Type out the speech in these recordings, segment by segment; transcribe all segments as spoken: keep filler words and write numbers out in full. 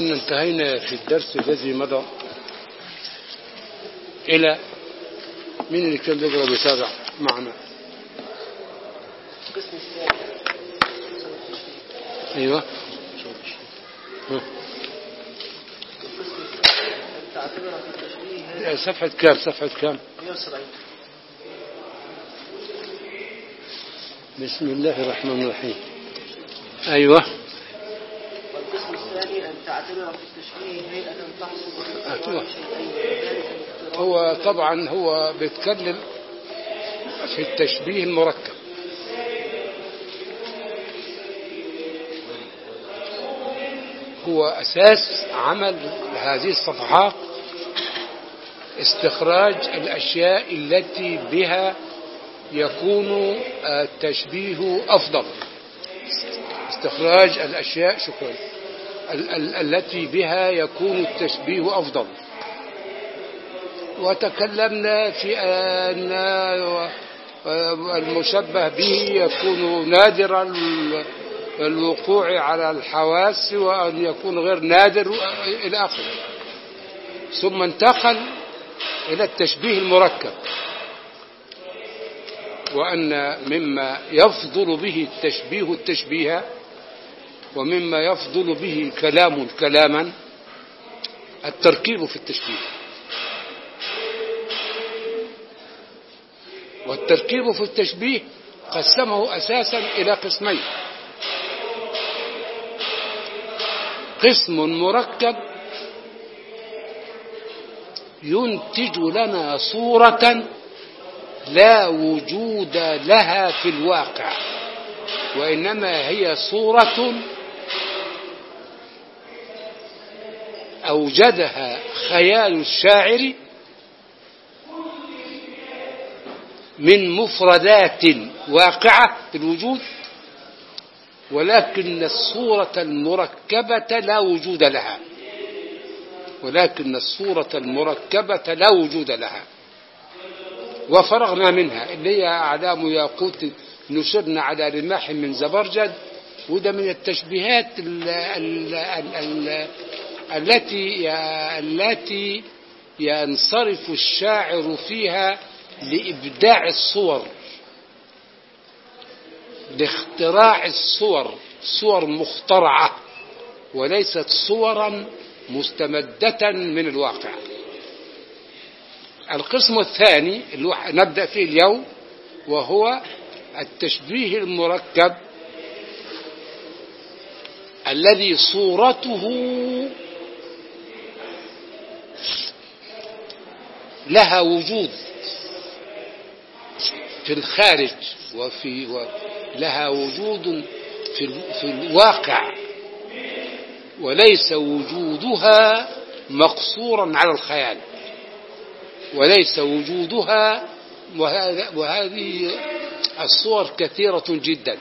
كنا انتهينا في الدرس الذي مضى إلى مين اللي كان بيقرأ بيتابع معنا؟ القسم الثاني. أيوة. ها. القسم الثاني أن تعتبر في التشبيه صفحة كام؟ صفحة كام؟ مئة وسبعين. بسم الله الرحمن الرحيم. أيوة. والقسم الثاني أن تعتبر في التشبيه هيئة تحصل أيوة. في شيئين وذلك الاقتران. هو طبعا هو بيتكلم في التشبيه المركب. هو أساس عمل هذه الصفحات استخراج الأشياء التي بها يكون التشبيه أفضل. استخراج الأشياء شكرا ال- ال- التي بها يكون التشبيه أفضل. وتكلمنا في أن المشبه به يكون نادر الوقوع على الحواس وأن يكون غير نادر إلى آخره. ثم انتقل إلى التشبيه المركب، وأن مما يفضل به التشبيه التشبيه ومما يفضل به كلام كلاما التركيب في التشبيه. والتركيب في التشبيه قسمه أساسا إلى قسمين: قسم مركب ينتج لنا صورة لا وجود لها في الواقع، وإنما هي صورة أوجدها خيال الشاعر من مفردات واقعة في الوجود، ولكن الصورة المركبة لا وجود لها ولكن الصورة المركبة لا وجود لها وفرغنا منها، اللي هي أعلام ياقوت نشرنا على رماح من زبرجد. وده من التشبيهات ال ال ال ال التي التي ينصرف الشاعر فيها لإبداع الصور، لاختراع الصور، صور مخترعة وليست صورا مستمدة من الواقع. القسم الثاني اللي نبدأ فيه اليوم وهو التشبيه المركب الذي صورته لها وجود في الخارج وفي لها وجود في في الواقع، وليس وجودها مقصورا على الخيال، وليس وجودها وهذه الصور كثيرة جدا.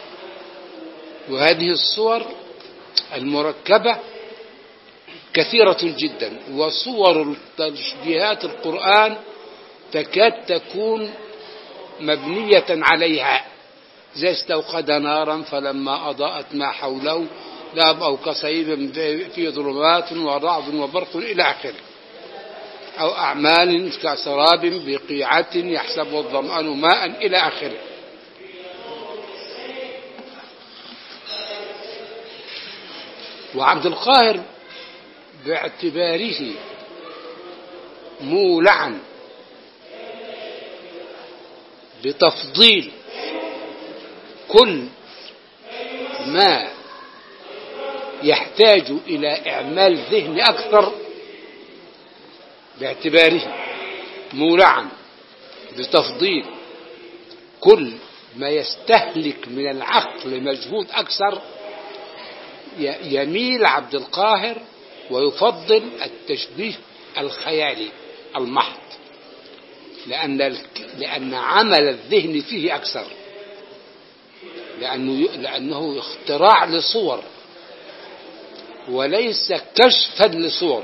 وهذه الصور المركبة كثيرة جدا، وصور تشبيهات القرآن تكاد تكون مبنية عليها، زي استوقد نارا فلما أضاءت ما حوله ذهب أو كصيب في ظلمات ورعد وبرق إلى آخره، أو أعمال كسراب بقيعة يحسب الظمآن ماء إلى آخره. وعبد القاهر باعتباره مولعا بتفضيل كل ما يحتاج إلى إعمال ذهن أكثر، باعتباره مولعا بتفضيل كل ما يستهلك من العقل مجهود أكثر، يميل عبد القاهر ويفضل التشبيه الخيالي المحض، لأن لأن عمل الذهن فيه أكثر، لأنه لأنه اختراع لصور وليس كشفا لصور.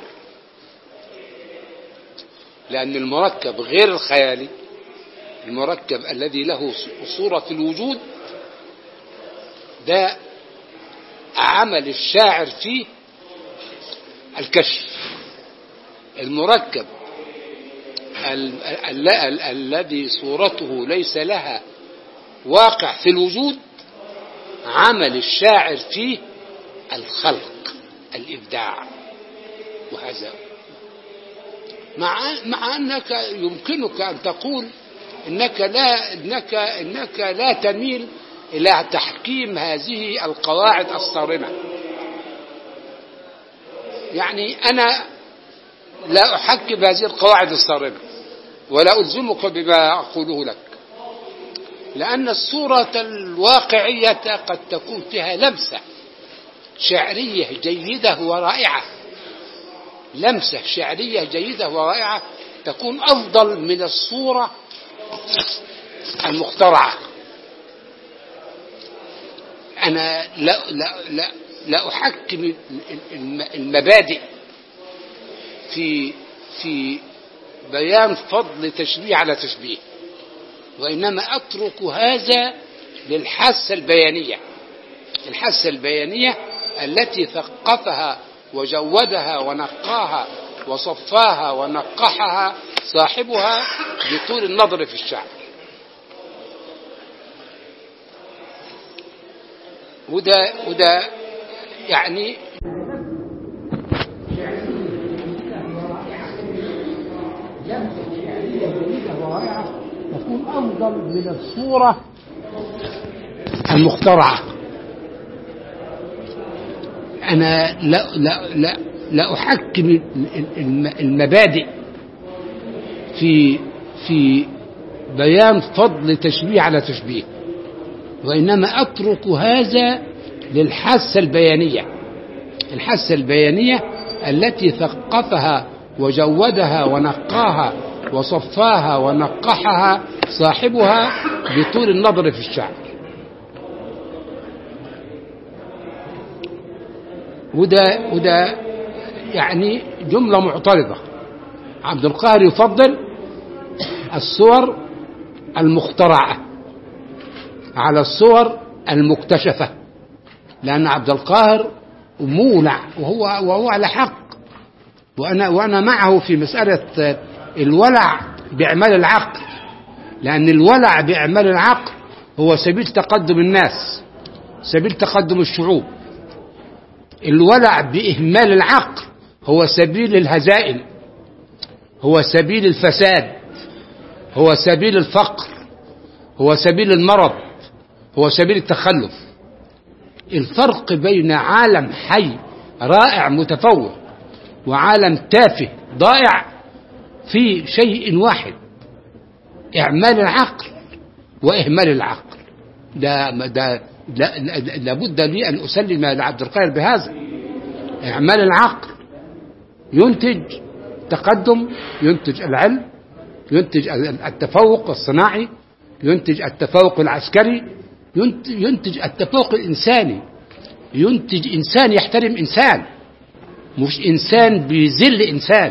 لأن المركب غير الخيالي، المركب الذي له صورة الوجود ده عمل الشاعر فيه الكشف. المركب ال ال ال الذي صورته ليس لها واقع في الوجود عمل الشاعر فيه الخلق، الإبداع. وهذا مع مع أنك يمكنك أن تقول إنك لا إنك إنك لا تميل إلى تحكيم هذه القواعد الصارمة. يعني أنا لا أحكم هذه القواعد الصارمة ولا ألزمك بما أقوله لك، لأن الصورة الواقعية قد تكون فيها لمسة شعرية جيدة ورائعة، لمسة شعرية جيدة ورائعة تكون أفضل من الصورة المخترعة. أنا لا لا لا لا أحكم المبادئ في في بيان فضل تشبيه على تشبيه، وإنما أترك هذا للحاسة البيانية، الحاسة البيانية التي ثقفها وجودها ونقاها وصفاها ونقحها صاحبها بطول النظر في الشعر. وده وده يعني تكون أفضل من الصورة المخترعة. أنا لا لا لا لا أحكم المبادئ في في بيان فضل تشبيه على تشبيه، وإنما أترك هذا للحاسة البيانية، الحاسة البيانية التي ثقفها وجودها ونقاها وصفاها ونقحها صاحبها بطول النظر في الشعر. وده وده يعني جملة معترضة. عبد القاهر يفضل الصور المخترعة على الصور المكتشفة، لأن عبد القاهر مولع وهو وهو على حق، وأنا وأنا معه في مسألة الولع بإعمال العقل، لأن الولع بإعمال العقل هو سبيل تقدم الناس، سبيل تقدم الشعوب. الولع بإهمال العقل هو سبيل الهزائم، هو سبيل الفساد، هو سبيل الفقر، هو سبيل المرض، هو سبيل التخلف. الفرق بين عالم حي رائع متفوق وعالم تافه ضائع في شيء واحد: إعمال العقل وإهمال العقل. ده ده لابد لي أن أسلم لعبد القاهر بهذا. إعمال العقل ينتج تقدم، ينتج العلم، ينتج التفوق الصناعي، ينتج التفوق العسكري، ينتج التفوق الإنساني، ينتج إنسان يحترم إنسان، مش إنسان بيذل إنسان.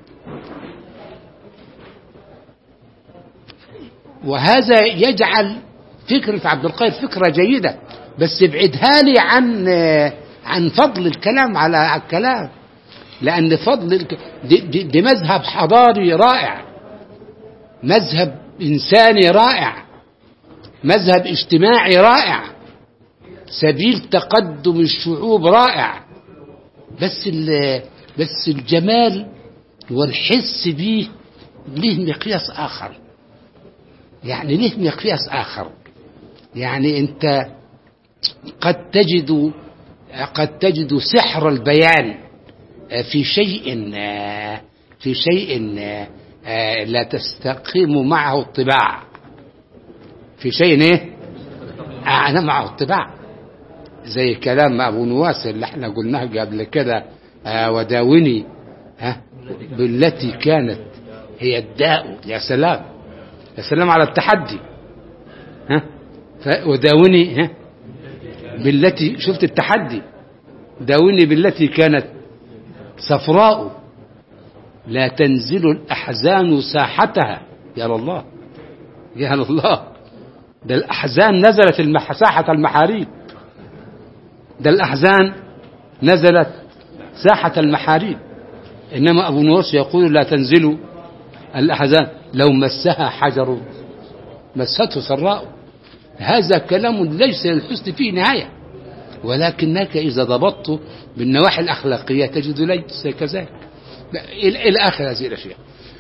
وهذا يجعل فكرة عبد القاهر فكرة جيدة، بس ابعدها لي عن عن فضل الكلام على الكلام، لأن فضل الك... دي, دي, دي مذهب حضاري رائع، مذهب إنساني رائع، مذهب اجتماعي رائع، سبيل تقدم الشعوب رائع. بس بس الجمال والحس به له مقياس آخر، يعني له مقياس آخر. يعني أنت قد تجد قد تجد سحر البيان في شيء في شيء لا تستقيم معه الطباع، في شيء ايه أنا معه الطباع، زي كلام أبو نواس اللي احنا قلناه قبل كده: وداوني ها بالتي كانت هي الداء. يا سلام يا سلام على التحدي. ها وداوني ها بالتي، شفت التحدي، داوني بالتي كانت صفراء لا تنزل الأحزان ساحتها. يا الله يا الله، ده الأحزان نزلت ساحة المحاريب، ده الأحزان نزلت ساحة المحاريب. إنما أبو نواس يقول لا تنزلوا الأحزان لو مسها حجر مسته سراء. هذا كلام ليس للحسن فيه نهاية، ولكنك إذا ضبطت بالنواحي الأخلاقية تجد ليس كذلك إلى آخر هذه الأشياء.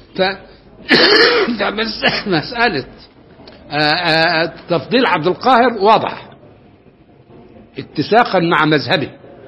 فمسألة تفضيل عبد القاهر واضح اتساقا مع مذهبه.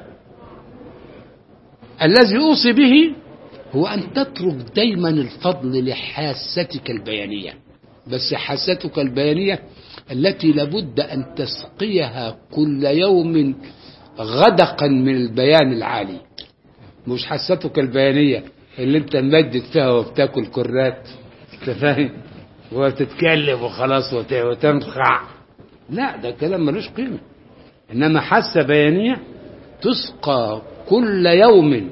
الذي أوصي به هو أن تترك دايما الفضل لحاستك البيانية، بس حاستك البيانية التي لابد أن تسقيها كل يوم غدقا من البيان العالي، مش حاستك البيانية اللي انت ممدد فيها وبتاكل كرات تفاهم وتتكلم وخلاص وتنخع. لا، ده كلام ملوش قيمة. إنما حاسة بيانية تسقى كل يوم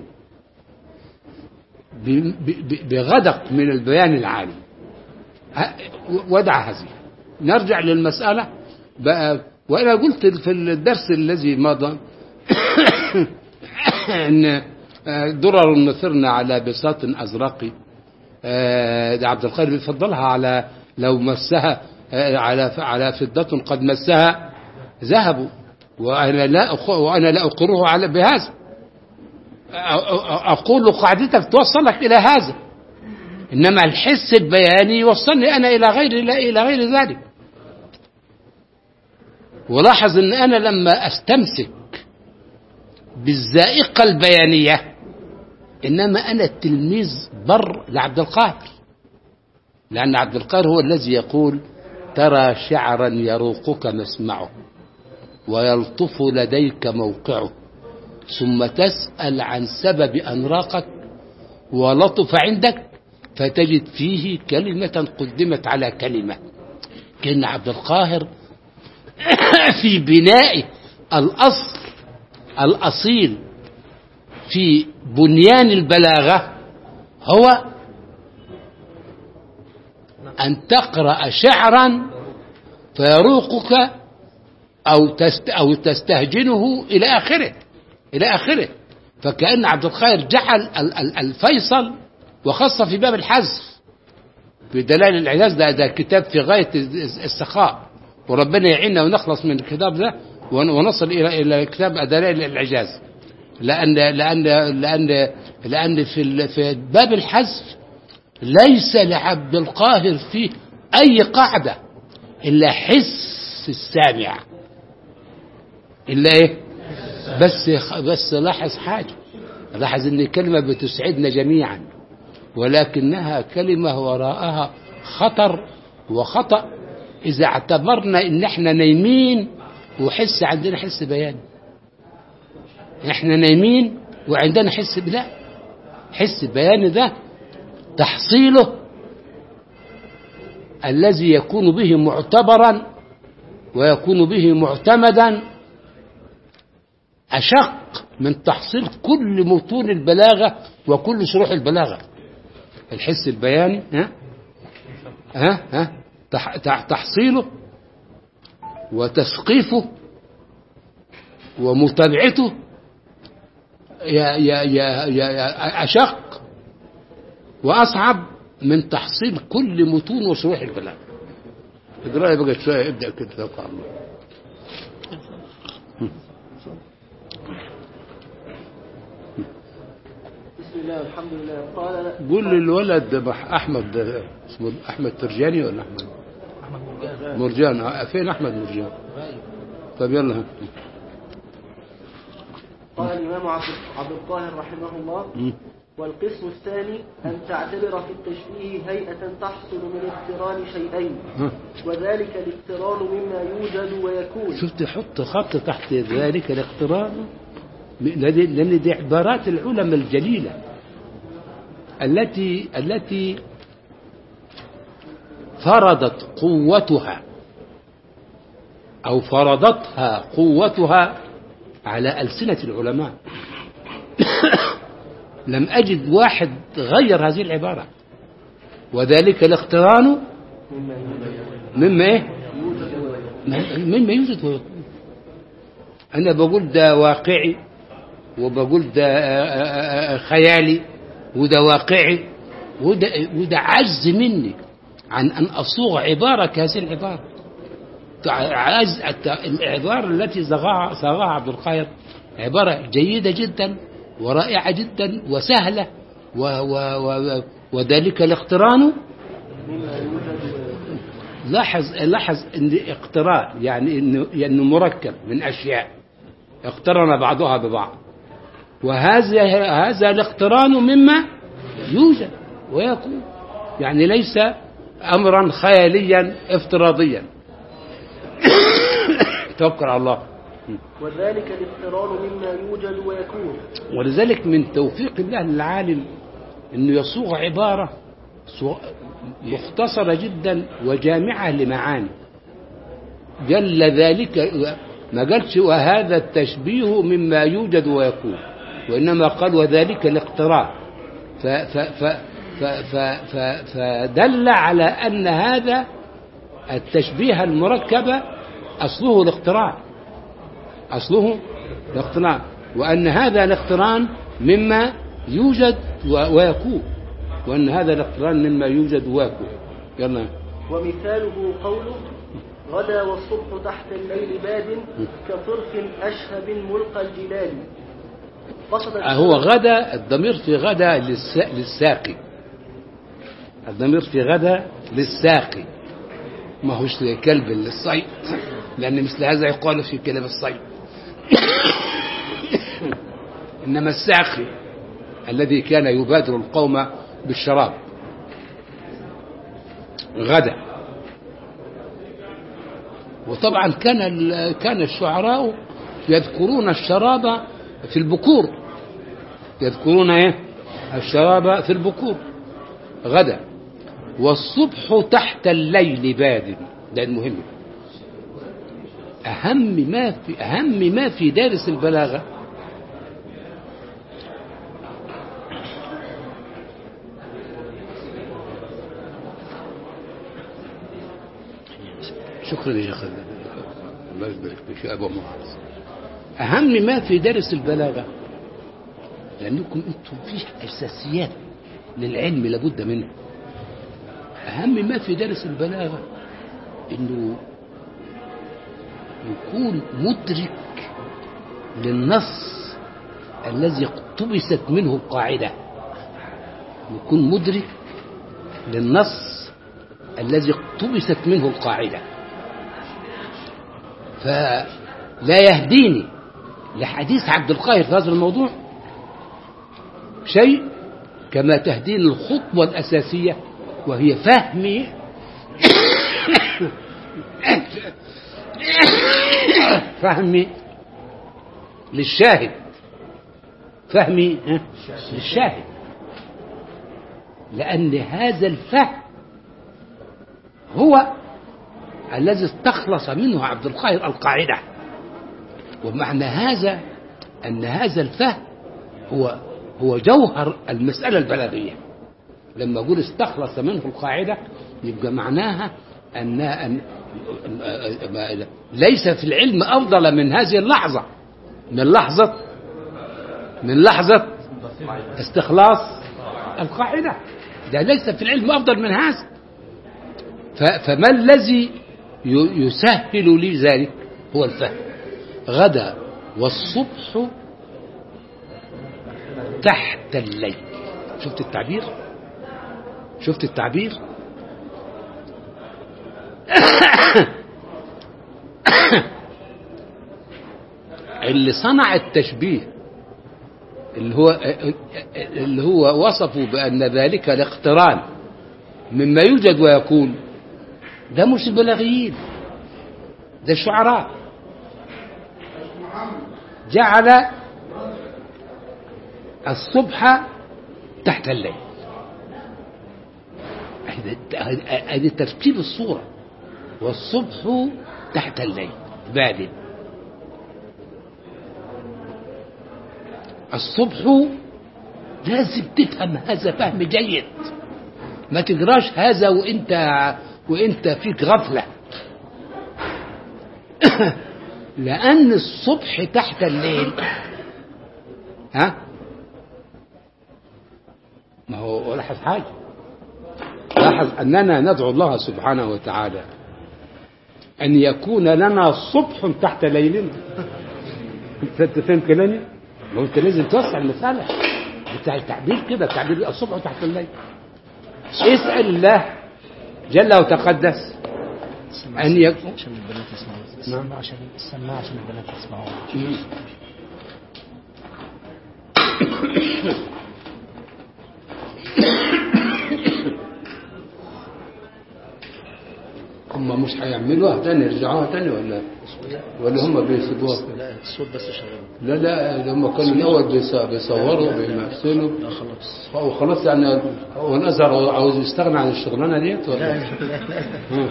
بغدق من البيان العالي. ودع هذه. نرجع للمسألة بقى. وأنا قلت في الدرس الذي مضى أن درر مثرنا على بساط أزرق عبد القادر بيفضلها على لو مسها على على فضة قد مسها ذهب، وأنا لا وأنا لا أقره على بهذا. أقول قاعدتك توصلك إلى هذا، إنما الحس البياني يوصلني أنا إلى غير إلى غير ذلك. ولاحظ أن أنا لما أستمسك بالذائقة البيانية إنما أنا التلميذ بر لعبد القاهر، لأن عبد القاهر هو الذي يقول ترى شعرا يروقك مسمعه ويلطف لديك موقعه ثم تسأل عن سبب أن راقك ولطف عندك فتجد فيه كلمة قدمت على كلمة. كأن عبد القاهر في بناء الأصل الأصيل في بنيان البلاغة هو أن تقرأ شعرا فيروقك أو تست أو تستهجنه إلى آخره إلى آخره. فكأن عبد القاهر جعل الفيصل وخاص في باب الحذف في دلائل الإعجاز. ده, ده كتاب في غاية السخاء، وربنا يعيننا ونخلص من الكتاب ده ونصل إلى إلى كتاب دلائل الإعجاز. لأن لأن لأن لأن في في باب الحذف ليس لعبد القاهر فيه أي قاعدة إلا حس السامع، إلا إيه؟ بس بس لاحظ حاجة، لاحظ إن الكلمة بتسعدنا جميعا، ولكنها كلمة وراءها خطر وخطأ إذا اعتبرنا إن إحنا نايمين وحس عندنا حس بياني. إحنا نايمين وعندنا حس بلا حس بياني. ده تحصيله الذي يكون به معتبرا ويكون به معتمدا أشق من تحصيل كل متون البلاغة وكل شروح البلاغة. الحس البياني ها ها ها تحصيله وتثقيفه ومتابعته يا يا يا يا أشق وأصعب من تحصيل كل متون وشروح البلاغة. اقرأ بقى شوية، ابدأ كده توقع الله. بسم الله والحمد لله. قال قول للولد أحمد، اسمه أحمد ترجاني ولا أحمد أحمد مرجان؟ مرجان. فين أحمد مرجان؟ طب يلا. قال الإمام عبد القاهر رحمه الله: والقسم الثاني أن تعتبر في التشبيه هيئة تحصل من اقتران شيئين، وذلك الاقتران مما يوجد ويكون. شفت حط خط تحت ذلك الاقتران، لأن دي عبارات العلماء الجليلة التي التي فرضت قوتها أو فرضتها قوتها على ألسنة العلماء. لم أجد واحد غير هذه العبارة. وذلك الاقتران مما إيه؟ مما يوجد ويكون. أنا بقول ده واقعي وبقول ده خيالي وده واقعي، وده, وده عجز مني عن أن أصوغ عبارة كهذه العبارة. عجز العبارة التي صاغها صاغها عبد القاهر عبارة جيدة جدا ورائعة جدا وسهلة، و و و وذلك الاقتران. لاحظ لاحظ ان اقتران يعني انه يعني مركب من اشياء اقترن بعضها ببعض، وهذا هذا الاقتران مما يوجد ويكون، يعني ليس امرا خياليا افتراضيا. توكل على الله. وذلك الاقتران مما يوجد ويكون. ولذلك من توفيق الله للعالم انه يصوغ عباره مختصرة جدا وجامعة لمعاني. جل ذلك ما قالش وهذا التشبيه مما يوجد ويكون، وإنما قال وذلك الاقتران، فدل على أن هذا التشبيه المركب أصله الاقتران، أصله الاقتران، وأن هذا الاقتران مما يوجد ويكون، وأن هذا الاقتران مما يوجد ويكون. يلا. ومثاله قوله غدا والصبح تحت الليل باد كطرف أشهب ملقى الجلال. هو غدا، الضمير في غدا للساقي، الضمير في غدا للساقي، ما هوش كلب للصيد، لأن مثل هذا يقال في كلب الصيد. إنما الساقي الذي كان يبادر القوم بالشراب غدا. وطبعا كان كان الشعراء يذكرون الشراب في البكور، يذكرون ايه الشراب في البكور غدا. والصبح تحت الليل باد، ده المهم. اهم ما في اهم ما في دارس البلاغه شكرا يا شيخ، الله يبارك فيك يا ابو معاذ. اهم ما في درس البلاغه، لانكم انتم في اساسيات للعلم لابد منها. اهم ما في درس البلاغه انه يكون مدرك للنص الذي اقتبست منه القاعده، يكون مدرك للنص الذي اقتبست منه القاعده. فلا يهديني لحديث عبد القاهر في هذا الموضوع شيء كما تهديني الخطوة الأساسية، وهي فهمي فهمي للشاهد، فهمي للشاهد، لأن هذا الفهم هو الذي استخلص منه عبد القاهر القاعدة. ومعنى هذا أن هذا الفهم هو هو جوهر المسألة البلاغية. لما أقول استخلص منه القاعدة يبقى معناها أن, أن ليس في العلم أفضل من هذه اللحظة، من لحظة من لحظة استخلاص القاعدة، ده ليس في العلم أفضل من هذا. فما الذي يسهل لي ذلك هو الفهم. غدا والصبح تحت الليل. شفت التعبير؟ شفت التعبير؟ اللي صنع التشبيه اللي هو اللي هو وصفه بأن ذلك الاقتران مما يوجد ويكون، ده مش البلاغيين، ده الشعراء. جعل الصبح تحت الليل. هذه ترتيب الصورة. والصبح تحت الليل باد. الصبح لازم تفهم هذا فهم جيد، ما تقراش هذا وانت وانت فيك غفلة. لأن الصبح تحت الليل ها؟ ما هو لاحظ حاجة، لاحظ أننا ندعو الله سبحانه وتعالى أن يكون لنا صبح تحت ليلنا. أنت فاهم كلامي؟ ما أنت لازم توسع المسألة بتاع التعبير كده، تعبير الصبح تحت الليل. اسأل الله جل وتقدس أن يكون عشان البنات يسمعوا. نعم عشان السماعة عشان البنات يسمعوا. هم مش هيعملوها تاني، يرجعوها تاني ولا ولا هم بيسيبوها؟ لا الصوت بس شغال. لا لا هم كانوا الأول بيصوروا بيمثلوا لا خلاص. وخلاص يعني. هو الأزهر عاوز يستغنى عن الشغلانة ديت ولا؟ لا لا.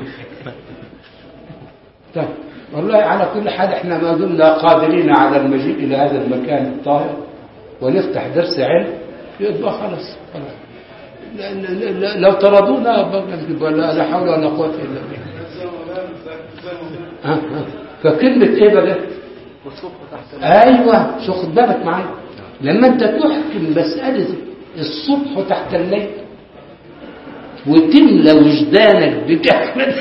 طيب والله على كل حال احنا ما زلنا قادرين على المجيء إلى هذا المكان الطاهر ونفتح درس علم يبقى خلاص. لو طردونا لا لا حول ولا قوة إلا بالله. فكلمة ايه بقى؟ ايوه شو خد بالك معايا لما انت تحكم مسألة الصبح تحت الليل وتملى وجدانك بكلمة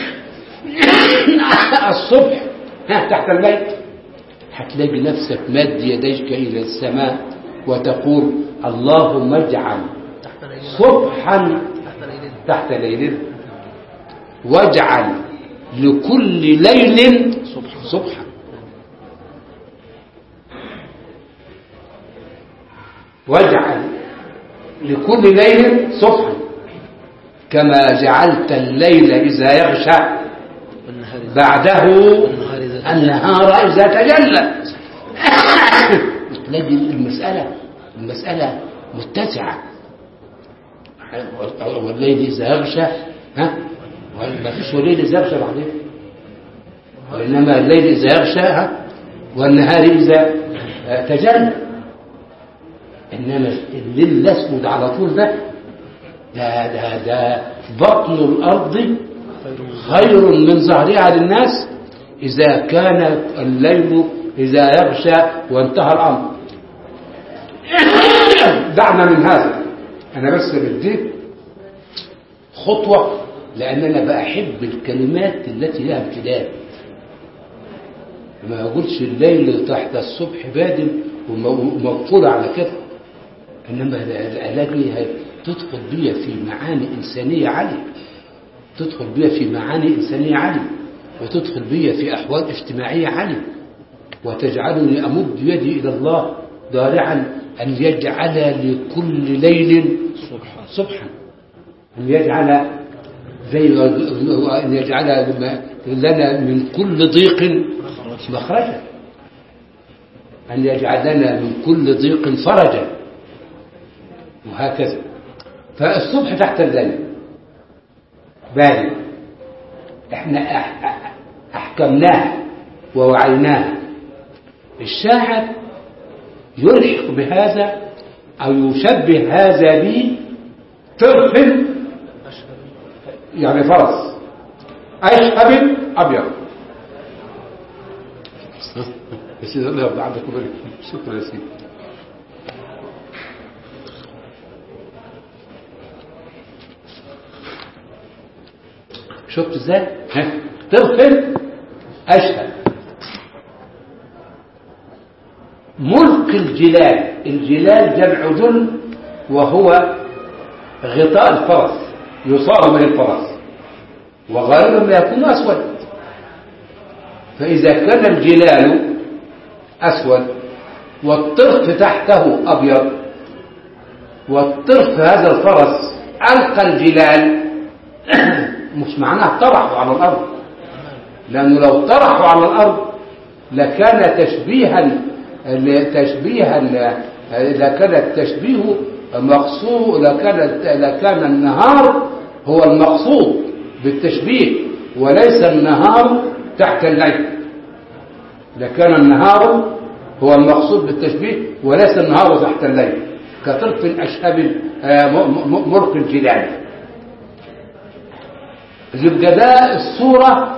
الصبح ها تحت الليل، هتلاقي نفسك مد يديك إلى السماء وتقول اللهم اجعل صبحا تحت ليل واجعل لكل ليل صبحا. واجعل لكل ليل صبحا كما جعلت الليل إذا يغشى بعده النهار إذا تجلى. تلاقي المسألة المسألة متسعة. والليل إذا يغشى ها ما فيش وليل إذا يغشى بعدين، وإنما الليل إذا يغشى ها والنهار إذا تجلى. إنما الليل الأسود على طول ده ده ده, ده بطن الأرض خير من ظهرها للناس إذا كان الليل إذا يغشى وانتهى الأمر. دعنا من هذا، أنا بس بديت خطوة لأن أنا بأحب الكلمات التي لها امتداد. ما أقولش الليل تحت الصبح بادم ومقفولة على كده، إنما الألاقي تدخل بيا في معاني إنسانية عالية، تدخل بيا في معاني إنسانية عالية، وتدخل بيا في أحوال اجتماعية عالية، وتجعلني أمد يدي إلى الله ضارعا أن يجعل لكل ليل صبحا، أن يجعل زي أن يجعل لنا من كل ضيق مخرجا، أن يجعل لنا من كل ضيق فرجا، وهكذا. فالصبح تحت الليل بارد، احنا أحكمناها ووعيناها. الشاعر يلحق بهذا أو يشبه هذا به طرف يعني فرس أشهب أبيض. يا سيدي الله يرضى عنك وبارك فيك. شكرا يا سيدي. شفت ازاي؟ طرف أشهب. ملك الجلال، الجلال جمع جل وهو غطاء الفرس يصاب به الفرس، وغالبا ما يكون أسود. فإذا كان الجلال أسود والطرف تحته أبيض والطرف هذا الفرس ألقى الجلال مش معناه طرحوا على الأرض، لأنه لو طرحوا على الأرض لكان تشبيها تشبيها لكان التشبيه مقصود، لكان لكان النهار هو المقصود بالتشبيه وليس النهار تحت الليل. لكان النهار هو المقصود بالتشبيه وليس النهار تحت الليل، كطرف أشهب مرق الجلال. يبقى ده الصورة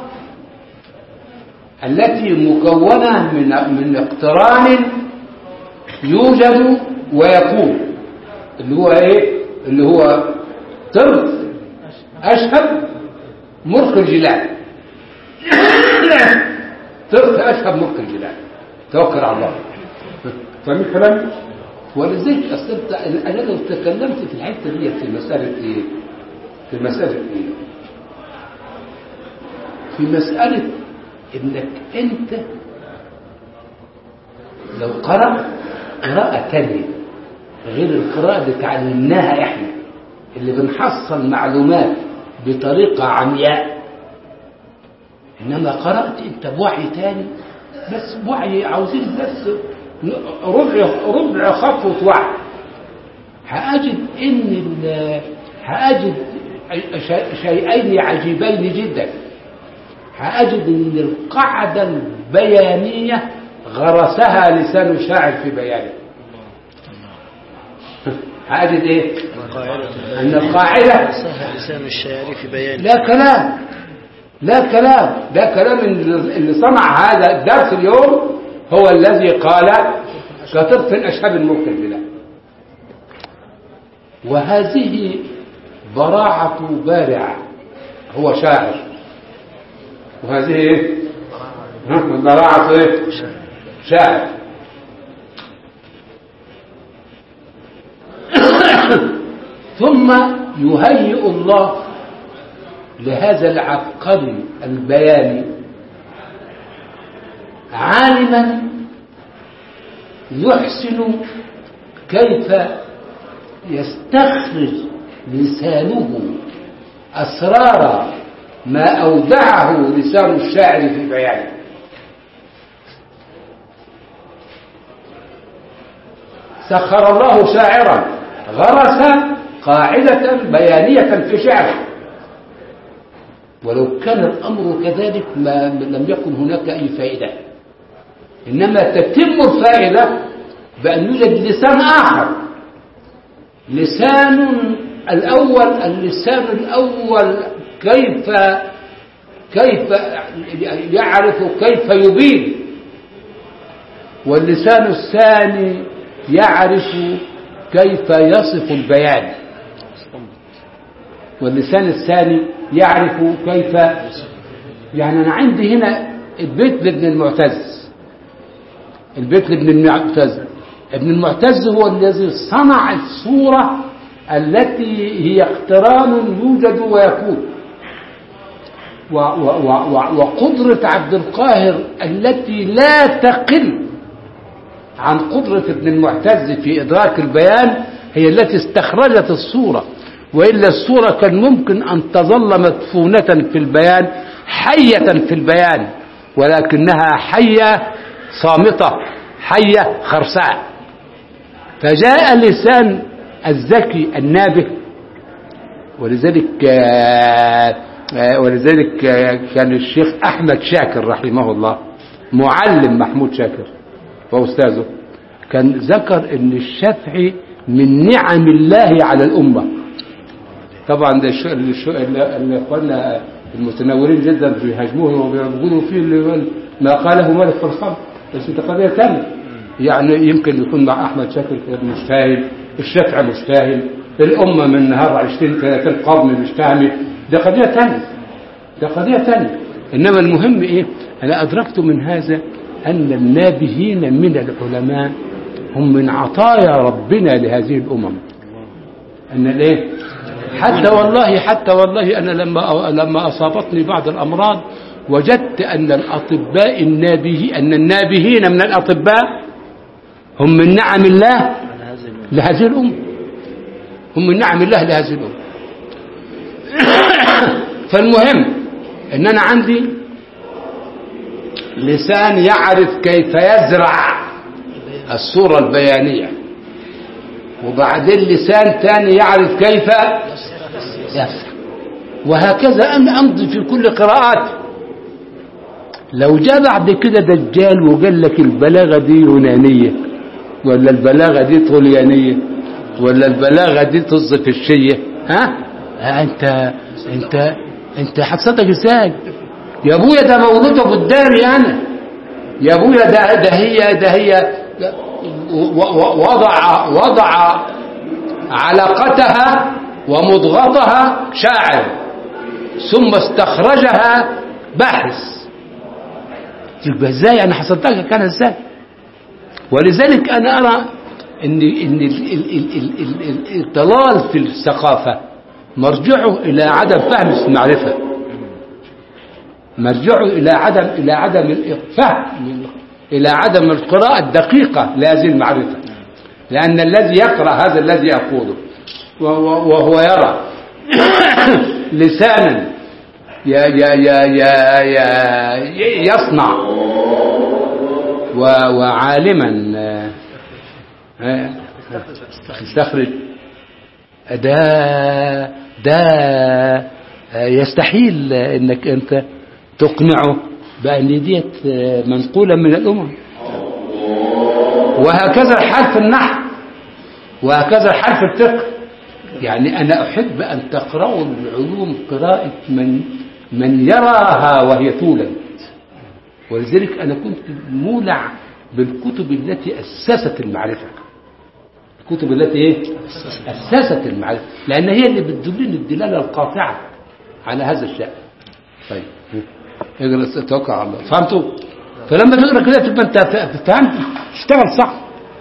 التي مكونة من من اقتران يوجد ويكون، اللي هو ايه؟ اللي هو طرف اشهب مرخ الجلال. طرف اشهب مرخ الجلال، توكل على الله. فاهم الكلام؟ ولذلك اصل انا لو تكلمت في الحته دي في مساله ايه؟ في مساله ايه؟ في مساله انك انت لو قرأت قراءة تانية غير القراءة اللي تعلمناها احنا، اللي بنحصل معلومات بطريقة عمياء، انما قرأت انت بوعي تاني، بس بوعي عاوزين بس ربع ربع خطوة وعي، هأجد ان هأجد شيئين عجيبين جدا. هأجد ان القاعدة البيانية غرسها لسان الشاعر في بيانه. هأجد ايه؟ ان القاعدة غرسها لسان الشاعر في بيانه. لا كلام، لا كلام، ده كلام اللي صنع هذا الدرس اليوم هو الذي قال كطرف أشهب المركب بلا. وهذه براعة بارعة، هو شاعر، وهذه ايه؟ براعة ايه؟ شاعر. ثم يهيئ الله لهذا العبقري البياني عالما يحسن كيف يستخرج لسانه أسرار ما أودعه لسان الشاعر في بيانه. سخر الله شاعرا غرس قاعدة بيانية في شعره، ولو كان الأمر كذلك ما لم يكن هناك أي فائدة، إنما تتم الفائدة بأن يوجد لسان آخر، لسان الأول اللسان الأول كيف كيف يعرف كيف يبين، واللسان الثاني يعرف كيف يصف البيان، واللسان الثاني يعرف كيف. يعني أنا عندي هنا البيت لابن المعتز، البيت لابن المعتز. ابن المعتز هو الذي صنع الصورة التي هي اقتران يوجد ويكون، وقدرة عبد القاهر التي لا تقل عن قدرة ابن المعتز في إدراك البيان هي التي استخرجت الصورة، وإلا الصورة كان ممكن أن تظل مدفونة في البيان، حية في البيان، ولكنها حية صامتة، حية خرساء. فجاء لسان الذكي النابه، ولذلك ولذلك كان الشيخ أحمد شاكر رحمه الله معلم محمود شاكر وأستاذه، كان ذكر أن الشافعي من نعم الله على الأمة. طبعا ده اللي قلنا المتنورين جدا بيهاجموه وبيقولوا فيه ما قاله مالك فرصان، بس انت قضيه ثانيه. يعني يمكن يكون مع احمد شاكر مش فاهم، الشافعي مش فاهم، الامه من نهار عشرين ثلاثين قرن مش فاهمه، ده قضيه ثانيه، ده قضيه ثانيه. انما المهم ايه؟ انا ادركت من هذا ان النابهين من العلماء هم من عطايا ربنا لهذه الامم. ان الايه؟ حتى والله حتى والله أنا لما لما أصابتني بعض الأمراض وجدت أن الأطباء النابهين أن النابهين من الأطباء هم من نعم الله لهذه الأمة، هم من نعم الله لهذه الأمة. فالمهم أن أنا عندي لسان يعرف كيف يزرع الصورة البيانية، وبعدين لسان ثاني يعرف كيف يفسح، وهكذا أنا أمضي في كل قراءات. لو جاء بعد كده دجال وقال لك البلاغة دي يونانية، ولا البلاغة دي طليانية، ولا البلاغة دي طز في الشية، ها أنت أنت أنت حصتك إزاي يا أبويا؟ ده مولوده قدامي أنا يا أبويا، ده ده هي ده هي ووضع وضع علقتها ومضغطها شاعر ثم استخرجها باحث. يبقى ازاي انا حصلتها كان ازاي؟ ولذلك انا ارى ان ان الضلال في الثقافه مرجعه الى عدم فهم المعرفه، مرجعه الى عدم الى عدم الفهم، الى عدم القراءه الدقيقه لهذه المعرفه. لان الذي يقرا هذا الذي يقوله وهو يرى لسانا يا يا يا يا يصنع وعالما يستخرج ده ده يستحيل انك انت تقنعه بان ديت منقوله من الامم. وهكذا الحال في النحو، وهكذا الحال في الفقه. يعني انا احب ان تقرأوا العلوم قراءة من من يراها وهي تولد. ولذلك انا كنت مولع بالكتب التي اسست المعرفه، الكتب التي ايه اسست المعرفه، لان هي اللي بتدلني الدلاله القاطعه على هذا الشأن. طيب اجلس توكل على الله. فهمتوا؟ فلما تقرا كده تبقى انت فهمت، اشتغل صح.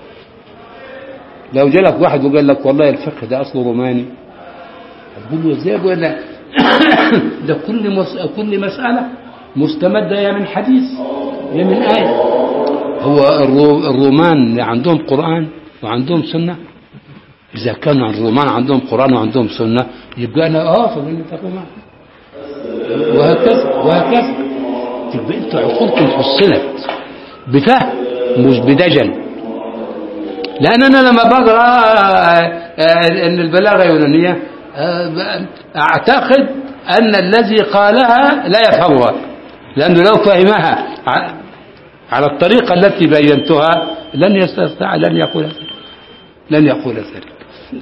لو جالك واحد وقال لك والله الفقه ده اصله روماني، هتقول له ازاي؟ يقول لك ده كل مس... كل مساله مستمده يا من حديث يا من آية. هو الرومان عندهم قرآن وعندهم سنة؟ إذا كان الرومان عندهم قرآن وعندهم سنة يبقى أنا آه فمن الرومان. وهكذا وهكذا. تبقى أنتوا عقولكم حصلت بفهم مش بدجل. لأن أنا لما بقرأ أن البلاغة يونانية أعتقد أن الذي قالها لا يفهمها، لأنه لو فهمها على الطريقة التي بينتها لن يستطيع لن يقول لن يقول ذلك.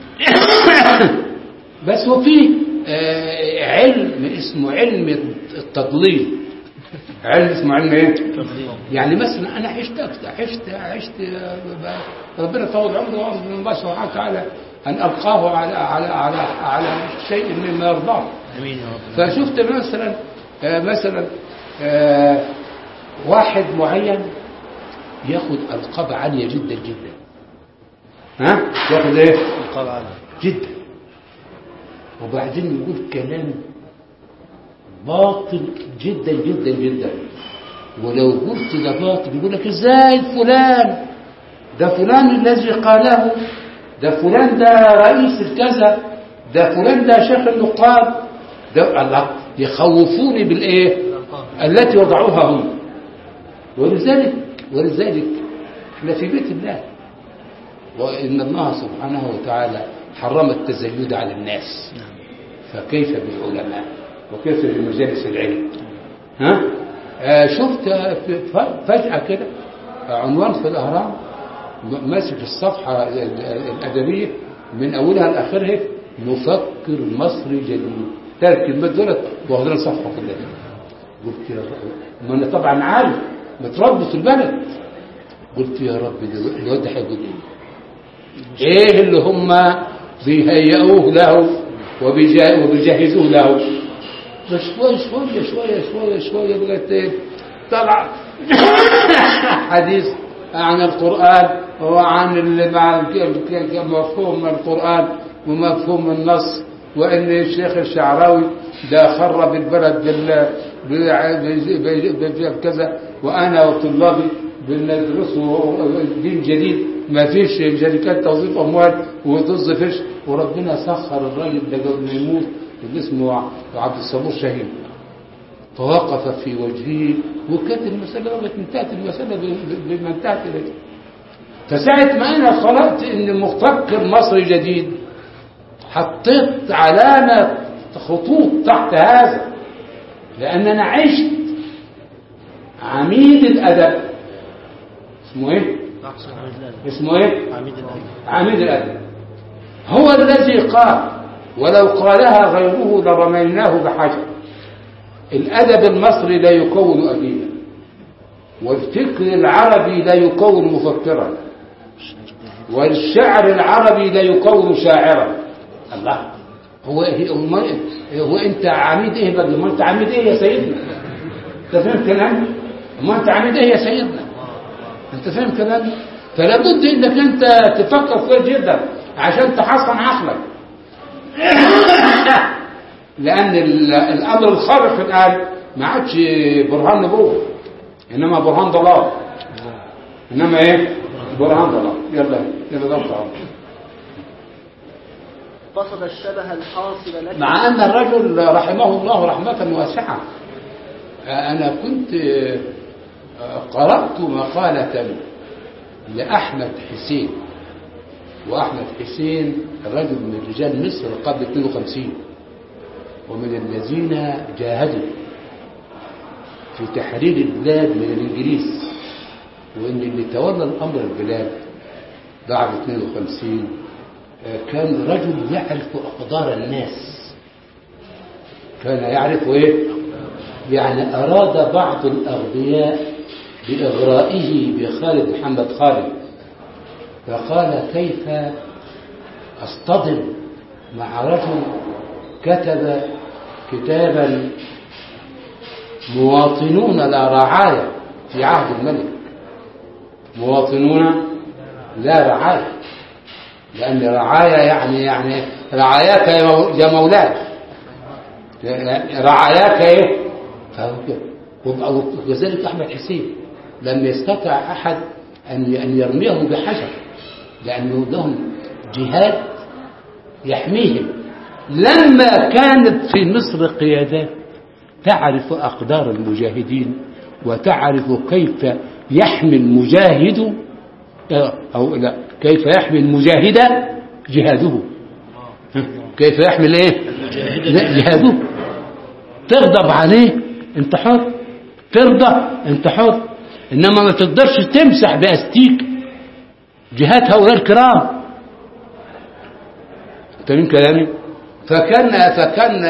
بس وفي علم اسمه علم التضليل، علم اسمه علم ايه؟ يعني مثلا انا عشت عشت عشت ربنا طول عمري وارض من الله سبحانه وتعالى ان القاه على على على على شيء مما يرضاه. امين يا رب. فشفت مثلا مثلا واحد معين ياخذ القاب عاليه جدا جدا. ها؟ ياخذ ايه؟ القاب عاليه جدا. وبعدين يقول كلام باطل جدا جدا جدا. ولو قلت ده باطل يقول لك ازاي فلان ده فلان الذي قاله، ده فلان ده رئيس الكذا، ده فلان ده شيخ النقاد، ده الله يخوفوني بالايه التي وضعوها هم. ولذلك ولذلك احنا في بيت الله، وان الله سبحانه وتعالى حرم التزيد على الناس، فكيف بالعلماء وكيف بمجالس العلم؟ ها آه شفت فجأة كده عنوان في الأهرام ماسك الصفحة الأدبية من أولها لآخرها مفكر مصري جديد، ثلاث كلمات دولت واخدين صفحة كلها. قلت يا رب، ما أنا طبعا عارف متربي في البلد، قلت يا رب الواد ده هيقول إيه؟ إيه اللي هم بيهيئوه له وبيجهزوه له؟ بس شوية شوية شوية شوية شوية بقت ايه طلع حديث عن القرآن وعن مفهوم القرآن ومفهوم النص، وان الشيخ الشعراوي ده خرب البلد بكذا، وانا وطلابي بندرسه دين جديد ما فيش شركات توظيف اموال وتوظفش، وربنا سخر الراجل ده قبل ما يموت اللي اسمه عبد الصبور شاهين فوقف في وجهه، وكانت المسألة وقت انتهت المسألة بما انتهت إليه. فساعة ما أنا خلقت إن مفكر مصري جديد حطيت علامة خطوط تحت هذا، لأن أنا عشت عميد الأدب. اسمه إيه؟ اسمه إيه؟ عميد الأدب. عميد الأدب هو الذي قال ولو قالها غيره لرميناه بحجر. الأدب المصري لا يكون أديبا، والفكر العربي لا يكون مفكرا. والشعر العربي لا يكون شاعرا. الله، هو هو, هو انت عميد ايه بقى؟ ما انت عميد ايه يا سيدنا؟ انت فاهم كلامي؟ ما انت عميد ايه يا سيدنا؟ انت فاهم كلامي؟ فلا بد انك انت تفكر كويس جدا عشان تحصن عقلك. لان الامر الخارق الان ما عادش برهان نبوه، انما برهان ضلال. انما ايه؟ برهان ضلال. يلا يلا ضبط. قصد الشبه الحاصل لك، مع ان الرجل رحمه الله رحمه واسعه. انا كنت قرأت مقالة لأحمد حسين، وأحمد حسين رجل من رجال مصر قبل اثنين وخمسين، ومن الذين جاهدوا في تحرير البلاد من الإنجليز، وإن اللي تولى الأمر البلاد بعد اثنين وخمسين كان رجل يعرف أقدار الناس، كان يعرف إيه؟ يعني أراد بعض الأغبياء بإغرائه بخالد محمد خالد، فقال كيف أصطدم مع رجل كتب كتابا مواطنون لا رعاية في عهد الملك، مواطنون لا رعاية، لأن رعاية يعني يعني رعاياك يا مولاي، رعاياك ايه؟ وكذلك أحمد حسين لم يستطع أحد أن يرميه بحجر، لأنه لهم جهاد يحميهم. لما كانت في مصر قيادات تعرف أقدار المجاهدين وتعرف كيف يحمي المجاهد أو لا كيف يحمي المجاهد جهاده، كيف يحمي ايه جهاده. تغضب عليه انت حر، ترضى انت حر، انما ما تقدرش تمسح باستيك جهات هؤلاء الكرام. تمام كلامي؟ فكان فكان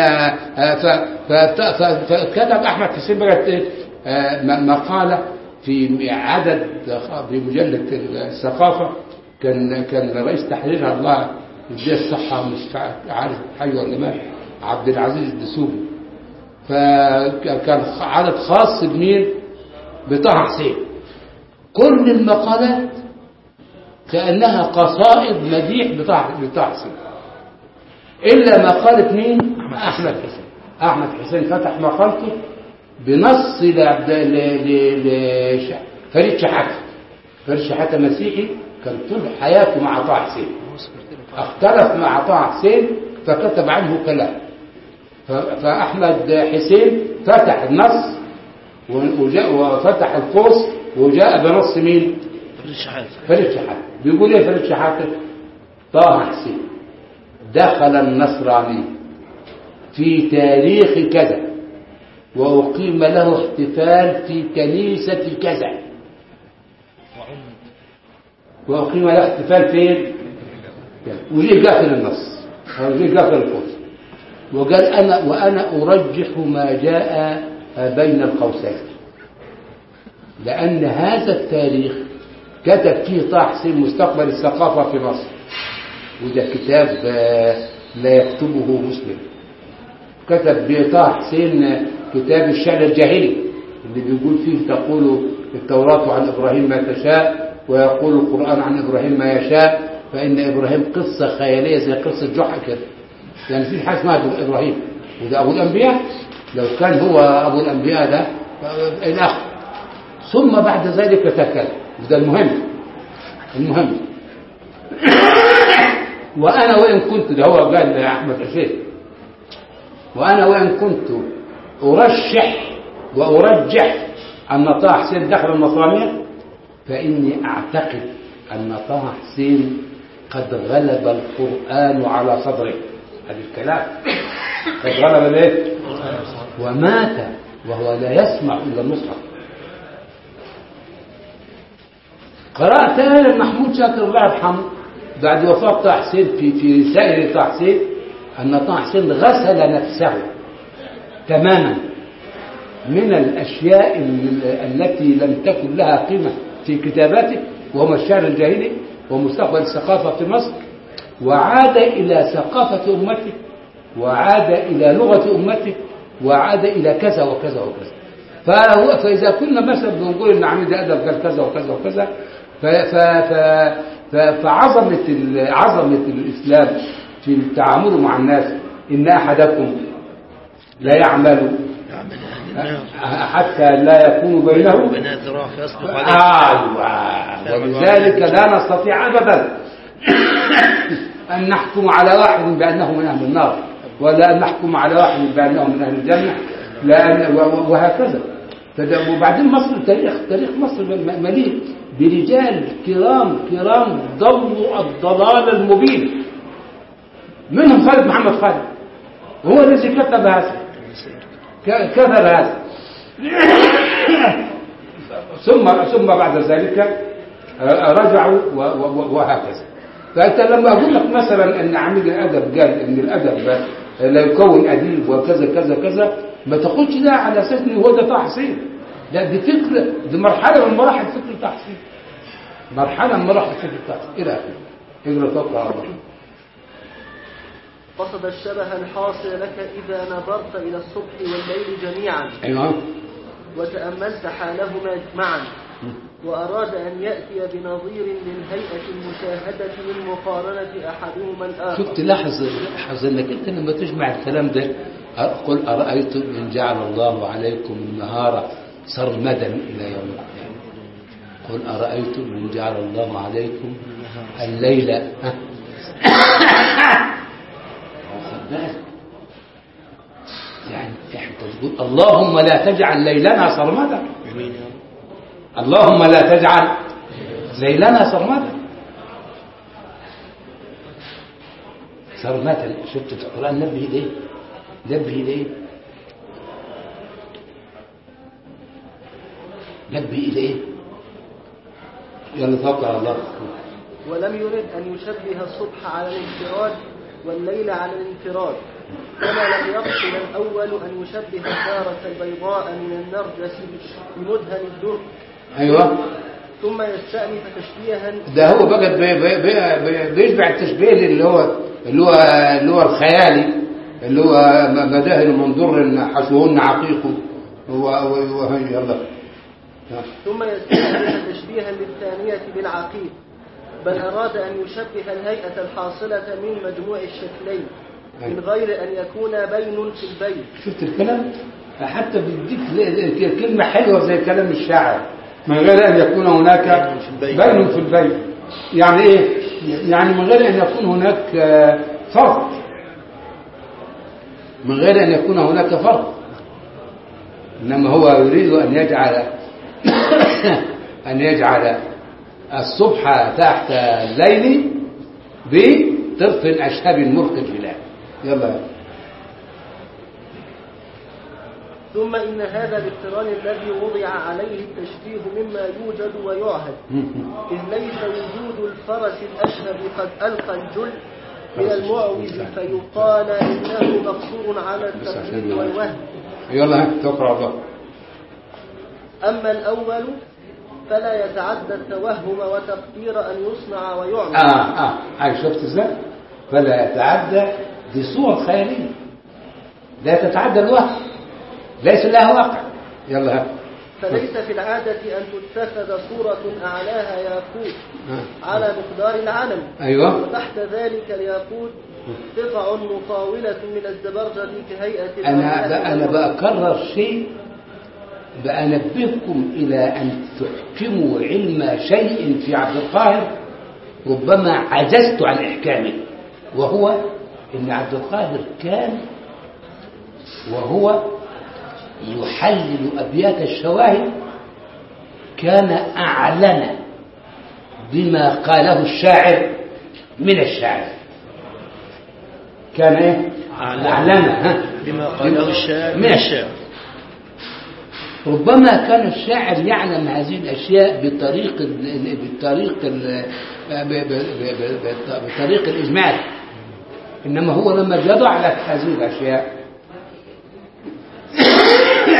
فكتب احمد حسين بقى مقاله في عدد في مجله الثقافه، كان كان رئيس تحريرها الله يديه الصحه مش عارف حي ولا مات، عبد العزيز الدسوقي، فكان عدد خاص بمين؟ بطه حسين. كل المقالات كأنها قصائد مديح بطه حسين، إلا مقالة مين؟ أحمد حسين. أحمد حسين فتح مقالته بنص فريد شحاتة. فريد شحاتة مسيحي كان طول حياته مع طه حسين، اختلف مع طه حسين فكتب عنه كلام، فأحمد حسين فتح النص وجاء وفتح القوس وجاء بنص مين؟ فريد شحاتة. فريد شحاتة بيقول ايه فريد شحاتة؟ طه حسين دخل النصراني في تاريخ كذا وأقيم له احتفال في كنيسة كذا، وأقيم له احتفال فين؟ وجيه قافل النص أو جيه قافل القوس وقال أنا وأنا أرجح ما جاء بين القوسين، لأن هذا التاريخ كتب فيه طه حسين مستقبل الثقافة في مصر، وده كتاب لا يكتبه مسلم. كتب بطه حسين كتاب الشعر الجاهلي اللي بيقول فيه تقول التوراة عن إبراهيم ما تشاء ويقول القرآن عن إبراهيم ما يشاء، فإن إبراهيم قصة خيالية زي قصة جحا كده، يعني في حاجة اسمها إبراهيم وده أبو الأنبياء، لو كان هو أبو الأنبياء ده الأخ. ثم بعد ذلك تكلم، وده المهم المهم وأنا وإن كنت، ده هو قال يا أحمد حسين، وأنا وإن كنت أرشح وأرجح أن طه حسين دخل النصرانية، فإني أعتقد أن طه حسين قد غلب القرآن على صدره. هذا الكلام قد غلب ليه؟ ومات وهو لا يسمع إلا المصحف. قرأت أنا محمود شاكر الله يرحمه بعد وفاة طه حسين في في رسائل طه حسين أن طه حسين غسل نفسه تماما من الأشياء التي لم تكن لها قيمة في كتاباته وهم الشعر الجاهلي، ومستقبل الثقافة في مصر، وعاد إلى ثقافة أمته، وعاد إلى لغة أمته، وعاد إلى كذا وكذا وكذا. فهو فإذا كنا مثلا بنقول إن عميد أدب قال كذا وكذا وكذا، ف ف ف فعظمة عظمة الإسلام في تعامله مع الناس، إن أحدكم لا يعمل حتى لا يكون بينه آه ولذلك لا نستطيع أبدا أن نحكم على واحد بأنه من أهل النار، ولا أن نحكم على واحد بأنه من أهل الجنة، لأن وهكذا. وبعدين مصر تاريخ تاريخ مصر مليء برجال كرام كرام ضلوا الضلال المبين، منهم خالد محمد خالد، هو الذي كتب هذا كتب هذا ثم ثم بعد ذلك رجعوا وهكذا. فأنت لما أقول لك مثلا أن عميد الأدب قال أن الأدب لا يكون أديب وكذا كذا كذا، ما تقولش ده على أساس أنه هو ده تحصيل، لا دي فكرة، دي مرحلة من مراحل فكر التحصيل، مرحلة من مراحل فكر التحصيل إلى آخره. اقرأ توقع الله. قصد الشبه الحاصل لك إذا نظرت إلى الصبح والليل جميعا، أيوة، وتأملت حالهما معا، وأراد أن يأتي بنظير للهيئة المشاهدة من مقارنة أحدهما الآخر. شفت لاحظ لاحظ أنك أنت لما تجمع الكلام ده، قل أرأيتم إن جعل الله عليكم النهار سرمدا إلى يوم القيامة، قل أرأيتم إن جعل الله عليكم الليل يعني احنا تقول اللهم لا تجعل ليلنا سرمدا، اللهم لا تجعل ليلنا سرمدا. سرمدا شفت في القرآن نبه ليه؟ نبه ليه؟ نبه إليه. يلا توكل على الله. ولم يرد أن يشبه الصبح على الانفراد والليل على الانفراد، كما لم يقصد الأول أن يشبه الدارة البيضاء من النرجس بمدهن الدر. أيوة. ثم يستأنف تشبيها. ده هو بقى بي بي بي بيشبع التشبيه اللي هو اللي هو اللي هو الخيالي، اللي هو مداهن منظر حشوهن عقيق وهي يلا. ثم يستأنف تشبيها للثانية بالعقيق، بل أراد أن يشبه الهيئة الحاصلة من مجموع الشكلين من غير أن يكون بين في البين. شفت الكلام؟ حتى بيديك كلمة حلوة زي كلام الشاعر، من غير أن يكون هناك بين في البين. يعني إيه؟ يعني من غير أن يكون هناك فرق، من غير أن يكون هناك فرق، إنما هو يريد أن يجعل أن يجعل الصبح تحت الليل بطرف أشهب ملق الهلال. يلا. ثم إن هذا الاقتران الذي وضع عليه التشبيه مما يوجد ويعهد، إذ ليس وجود الفرس الأشهب قد ألقى الجل من المعوز فيقال إنه مقصور على التقليد والوهم. يلا توكل على الله. أما الأول فلا يتعدى التوهم وتقدير أن يصنع ويعمل. آه آه هاي شفت إزاي؟ فلا يتعدى، دي صور خيالية لا تتعدى الوهم، ليس لها واقع. يلا. فليس في العادة أن تتخذ صورة أعلاها ياقوت آه. على مقدار العلم. أيوة. وتحت ذلك الياقوت قطع مطاولة من الزبرجد كهيئة. أنا أنا بأكرر شيء، بأنبهكم إلى أن تحكموا علم شيء في عبد القاهر ربما عجزت عن إحكامه، وهو إن عبد القاهر كان وهو يحلل أبيات الشواهد كان أعلن بما قاله الشاعر من الشاعر، كان إيه؟ أعلن بما قاله الشاعر من الشاعر. ربما كان الشاعر يعلم هذه الأشياء بطريق بطريق بطريق الإجمال، إنما هو لما يضع لك هذه الأشياء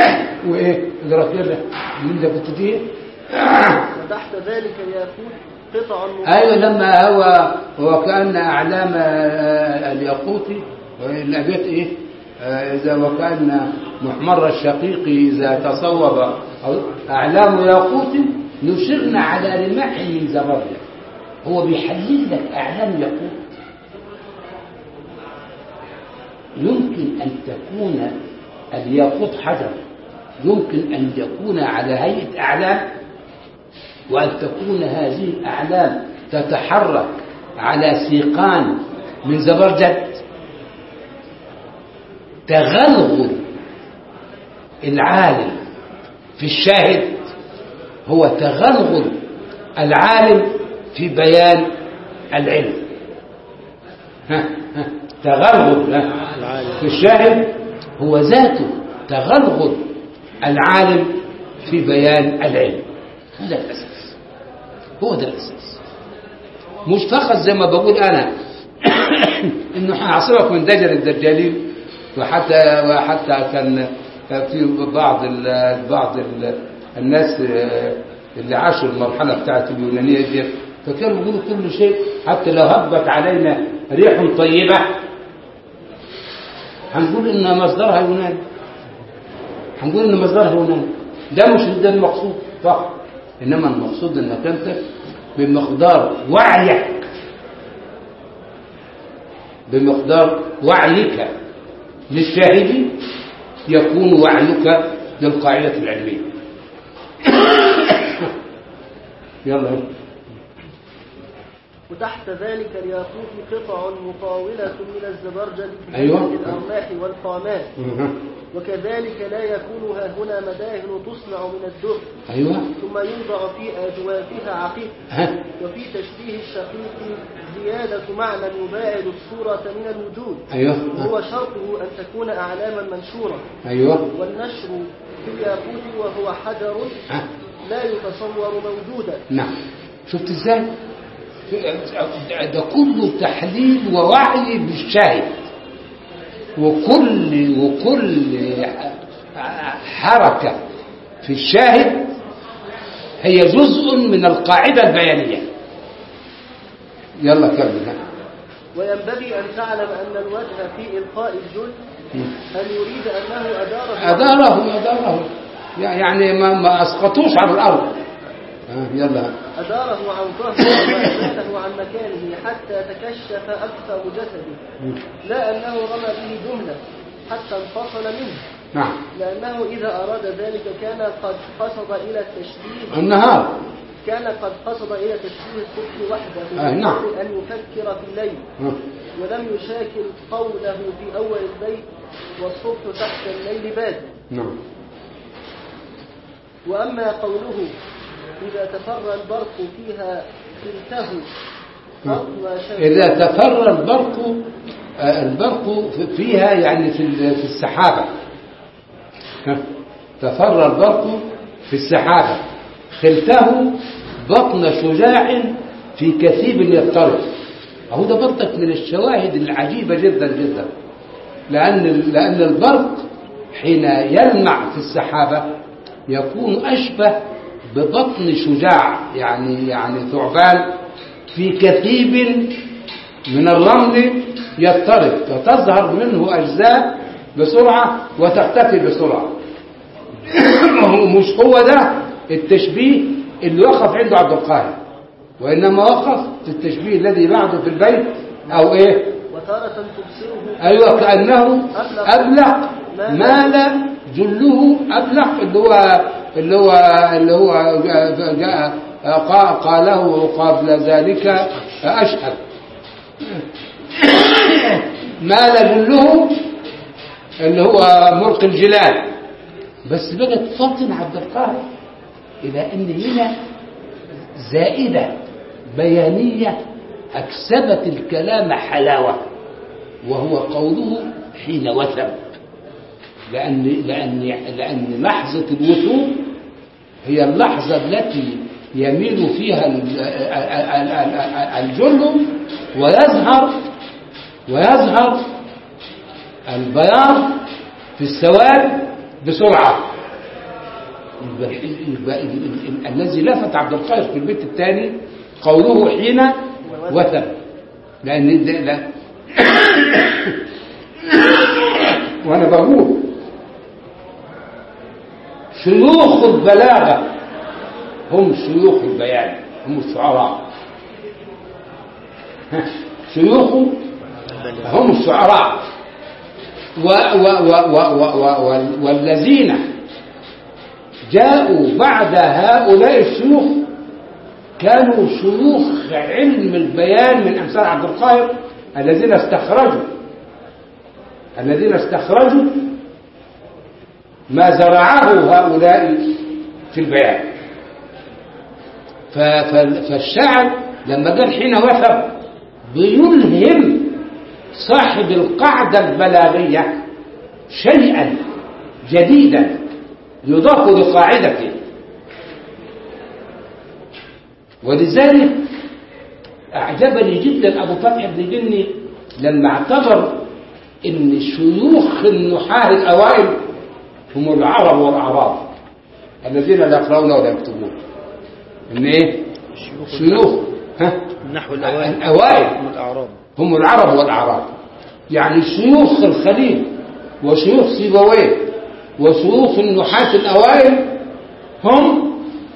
وإيه اللي رفيع ده من ده بتديه. وتحت ذلك الياقوت قطع أيوة لما هو وكأن أعلام الياقوتي الأبيات إيه آه، إذا وكأن محمر الشقيق إذا تصوب أو أعلام ياقوت نشرنا على رماح من زبرجد. هو بيحلل لك أعلام ياقوت يمكن أن تكون الياقوت حجر، يمكن أن يكون على هيئة أعلام، وأن تكون هذه الأعلام تتحرك على سيقان من زبرجد. تغلغل العالم في الشاهد هو تغلغل العالم في بيان العلم. ها ها تغلغل في الشاهد هو ذاته تغلغل العالم في بيان العلم. هذا الأساس، هو ده الأساس. مش فقط زي ما بقول أنا إنه هنعصبك من دجل الدجالين، وحتى وحتى كان في بعض ال بعض ال الناس اللي عاشوا المرحلة بتاعت اليونانية دي فكانوا يقولوا كل شيء حتى لو هبت علينا ريح طيبة هنقول إن مصدرها يوناني، هنقول إن مصدرها يوناني. ده مش ده المقصود فقط، إنما المقصود إنك أنت بمقدار وعيك بمقدار وعيك للشاهد يكون وعيك للقاعدة العلمية. يلا. وتحت ذلك الياقوت قطع مطاولة من الزبرجد في أيوة. الأرماح والقامات. وكذلك لا يكون ها هنا مداهن تصنع من الدر. أيوة. ثم يوضع في أجوافها عقيق. ها. وفي تشبيه الشقيق زيادة معنى يباعد الصورة من الوجود. أيوة. وهو شرطه أن تكون أعلاما منشورة. أيوة. والنشر في الياقوت وهو حجر ها. لا يتصور موجودا. نعم. شفت ازاي؟ ده كله تحليل ووعي بالشاهد، وكل وكل حركة في الشاهد هي جزء من القاعدة البيانية. يلا كمل. وينبغي أن تعلم أن الوجه في إلقاء الجل أن يريد أنه أداره أداره أداره يعني ما, ما أسقطوش على الأرض. يلا. أداره عن ظهره وأزاله عن مكانه حتى تكشف أكثر جسده، لا أنه رمى به جملة حتى انفصل منه. نعم. لأنه إذا أراد ذلك كان قد قصد إلى التشبيه النهار كان قد قصد إلى تشبيه الصبح وحده آه نعم. أن يفكر في الليل آه. ولم يشاكل قوله في أول البيت والصبح تحت الليل باد. نعم. وأما قوله إذا تفر البرق فيها خلته إذا تفر البرق البرق فيها يعني في في السحابة. تفر البرق في السحابة خلته بطن شجاع في كثيب يضطرب. أهو ده برضك من الشواهد العجيبة جدا جدا، لأن لأن البرق حين يلمع في السحابة يكون أشبه ببطن شجاع يعني يعني ثعبان في كثيب من الرمل يضطرب، فتظهر منه أجزاء بسرعة وتختفي بسرعة. مش هو ده التشبيه اللي وقف عنده عبد القاهر، وإنما وقف في التشبيه الذي بعده في البيت أو إيه وتارة تبصره أيوة كأنه أبلق مال جله أبلق اللي هو اللي هو اللي هو جاء قاله قبل ذلك أشهد مال جله اللي هو مرق الجلال. بس بقت فاطن عبد القاهر إلى أن هنا زائدة بيانية أكسبت الكلام حلاوة، وهو قوله حين وثب، لأن لأن لأن لحظة الوثوب هي اللحظة التي يميل فيها الجل ويظهر ويظهر البياض في السواد بسرعة. الذي لفت عبد القاهر في البيت الثاني قوله حين وثب، لأن لا وأنا بقول شيوخ البلاغة هم شيوخ البيان، هم الشعراء. شيوخ هم الشعراء، و و و و و و والذين جاءوا بعد هؤلاء الشيوخ كانوا شيوخ علم البيان من أمثال عبد القاهر الذين استخرجوا الذين استخرجوا ما زرعه هؤلاء في البيان. فالشاعر لما قال حين وثب بيلهم صاحب القاعدة البلاغية شيئا جديدا يضاف لقاعدته. ولذلك أعجبني جدا أبو فتح بن جني لما اعتبر إن شيوخ النحاة الأوائل هم العرب والأعراب الذين لا يقرؤون ولا يكتبون. إن إيه؟ شيوخ ها؟ النحو الأوائل الأوائل والأعراب هم العرب والأعراب، يعني شيوخ الخليل وشيوخ سيبويه وشيوخ النحاة الأوائل هم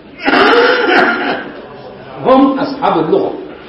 هم أصحاب اللغة.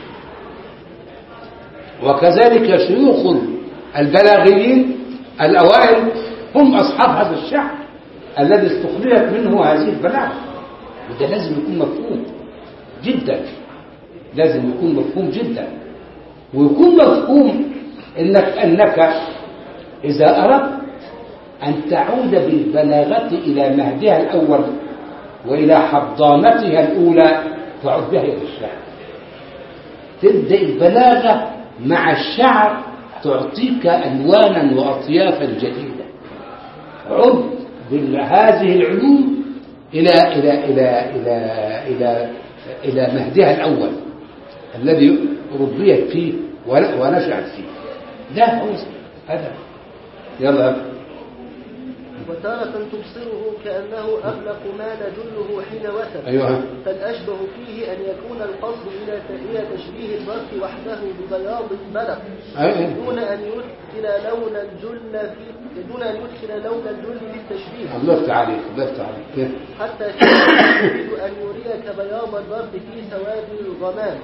وكذلك شيوخ البلاغيين الأوائل هم أصحاب هذا الشعر الذي استخرجت منه هذه البلاغة. وده لازم يكون مفهوم جدا، لازم يكون مفهوم جدا، ويكون مفهوم إنك أنك إذا أردت أن تعود بالبلاغة إلى مهدها الأول وإلى حضانتها الأولى تعود بها إلى الشعر. تبدأ البلاغة مع الشعر تعطيك ألوانا وأطيافا جديدة. عد بهذه العلوم إلى إلى إلى إلى إلى إلى مهدها الأول الذي ربيت فيه ونشأت فيه. ده هو هذا. يلا. وتارة تبصره كأنه أبلغ ما ندله حين وثب. أيوة. فالأشبه فيه أن يكون القصد إلى تشبيه البرق وحده ببياض البلق دون أن يدخل لون الجل في دون أن يدخل لون الجل في التشبيه. الله يفتح عليك، الله يفتح عليك. حتى يريد أن يريك بياض البرق في سواد الغمام.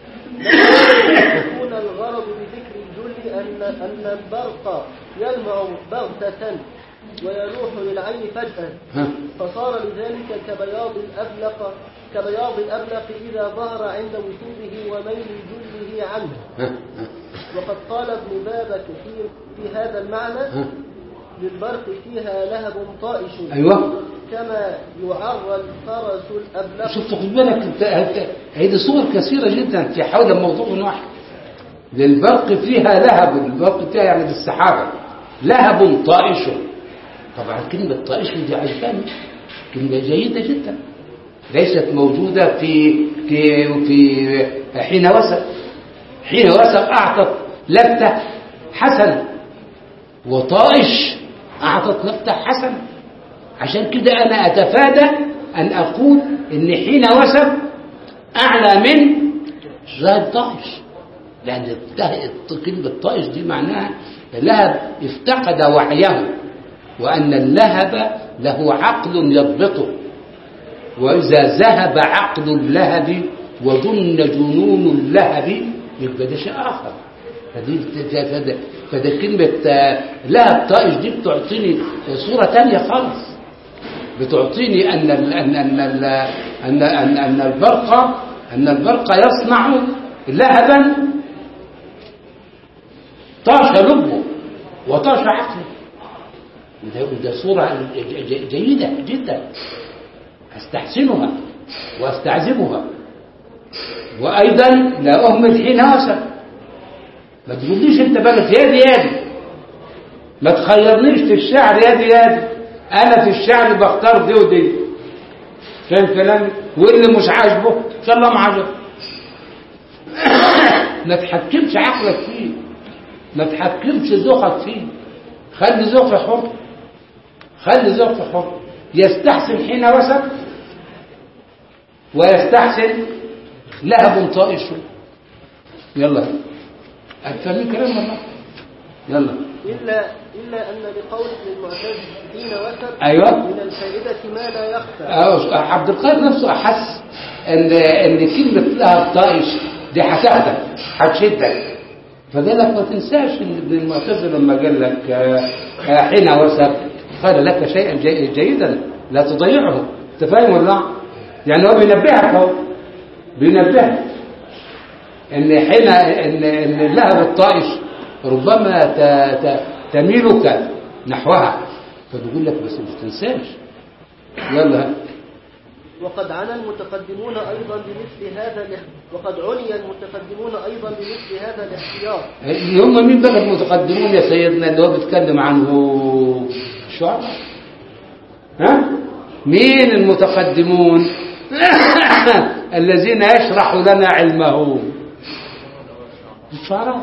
يكون الغرض بذكر الجل أن أن البرق يلمع بغتة ويروح للعين فجأة، فصار لذلك كبياض الأبلق كبياض الأبلق إذا ظهر عند وثوبه وميل جله عنه. وقد قال ابن بابك في, في هذا المعنى للبرق فيها لهب طائش. أيوة. كما يعرى الفرس الأبلق. شوف خد بالك هذه صور كثيرة جدا في حول موضوع واحد. للبرق فيها لهب، البرق فيها يعني بالسحابة لهب طائش. طبعا كلمة طائش دي عجباني، كلمة جيدة جدا ليست موجودة في في في حين وثب. حين وثب أعطت لفتة حسنة، وطائش أعطت لفتة حسنة. عشان كده أنا أتفادى أن أقول إن حين وثب أعلى من زاد طائش، لأن كلمة طائش دي معناها لهب افتقد وعيه، وأن اللهب له عقل يضبطه، وإذا ذهب عقل اللهب وجن جنون اللهب يبقى ده شيء آخر. فده كلمة لهب طائش دي بتعطيني صورة تانية خالص، بتعطيني أن أن أن أن أن أن البرق أن البرق يصنع لهبا طاش لبه وطاش عقله. وده صورة جيدة جدا أستحسنها وأستعذبها. وأيضا لا أهمل حين وثب. ما تقوليش أنت بقى في يدي يدي، ما تخيرنيش في الشعر يدي يدي. أنا في الشعر بختار دي ودي. فاهم كلامي؟ واللي مش عاجبه إن شاء الله ما عاجبه. ما تحكمش عقلك فيه، ما تحكمش ذوقك فيه. خلي ذوقك حر، خلي ذوقك حر. يستحسن حين وثب ويستحسن لهب طائش. يلا أفهمين كلام الله. يلا إلا إلا أن لقول ابن المعتز دين وثب أيوة من الفائدة ما لا يخفى. أه عبد القادر نفسه أحس إن إن كلمة لهب طائش دي هتاخدك هتشدك، فقال لك ما تنساش إن ابن المعتز لما قال لك حين وثب قال لك شيئا جي جيدا لا تضيعه. أنت فاهم ولا لا؟ يعني هو بينبهك، هو بينبهك ان حين ان ان اللهب الطائش ربما ت... ت... تميلك نحوها، فبيقول لك بس ما تنساش. يلا. وقد عنى المتقدمون ايضا بمثل هذا وقد عني المتقدمون ايضا بمثل هذا الاحتياط. هم مين بقى المتقدمون يا سيدنا اللي هو بيتكلم عنه الشعراء؟ ها؟ مين المتقدمون؟ الذين يشرح لنا علمه الشعراء.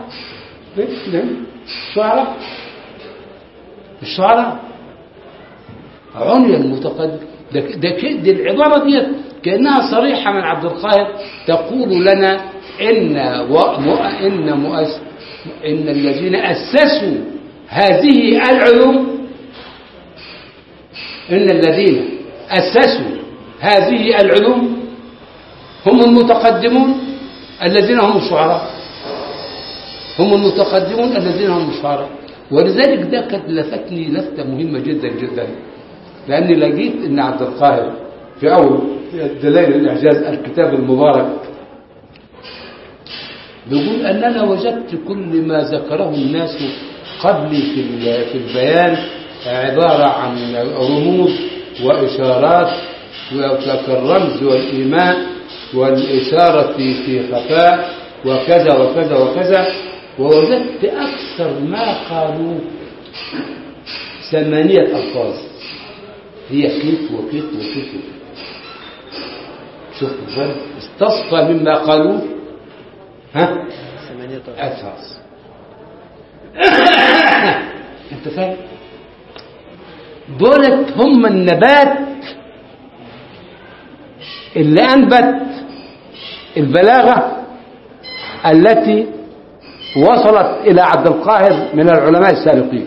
الشعراء الشعراء عني المتقدم. ده دي العبارة دي كأنها صريحة من عبد القاهر تقول لنا إن إن مؤس إن الذين أسسوا هذه العلوم إن الذين أسسوا هذه العلوم هم المتقدمون الذين هم الشعراء. هم المتقدمون الذين هم الشعراء. ولذلك ده كانت لفتني لفتة مهمة جدا جدا، لأني لقيت أن عبد القاهر في أول دلائل الإعجاز الكتاب المبارك بيقول أننا وجدت كل ما ذكره الناس قبلي في في البيان عبارة عن رموز وإشارات كالرمز والإيماء والإشارة في خفاء وكذا وكذا وكذا، ووجدت أكثر ما قالوا ثمانية ألفاظ هي كيف وكيف وكيف. شوف الفرق استصفى مما قالوا ها ثمانية ألفاظ. انت فاهم؟ دولت هم النبات اللي أنبت البلاغة التي وصلت إلى عبد القاهر من العلماء السابقين.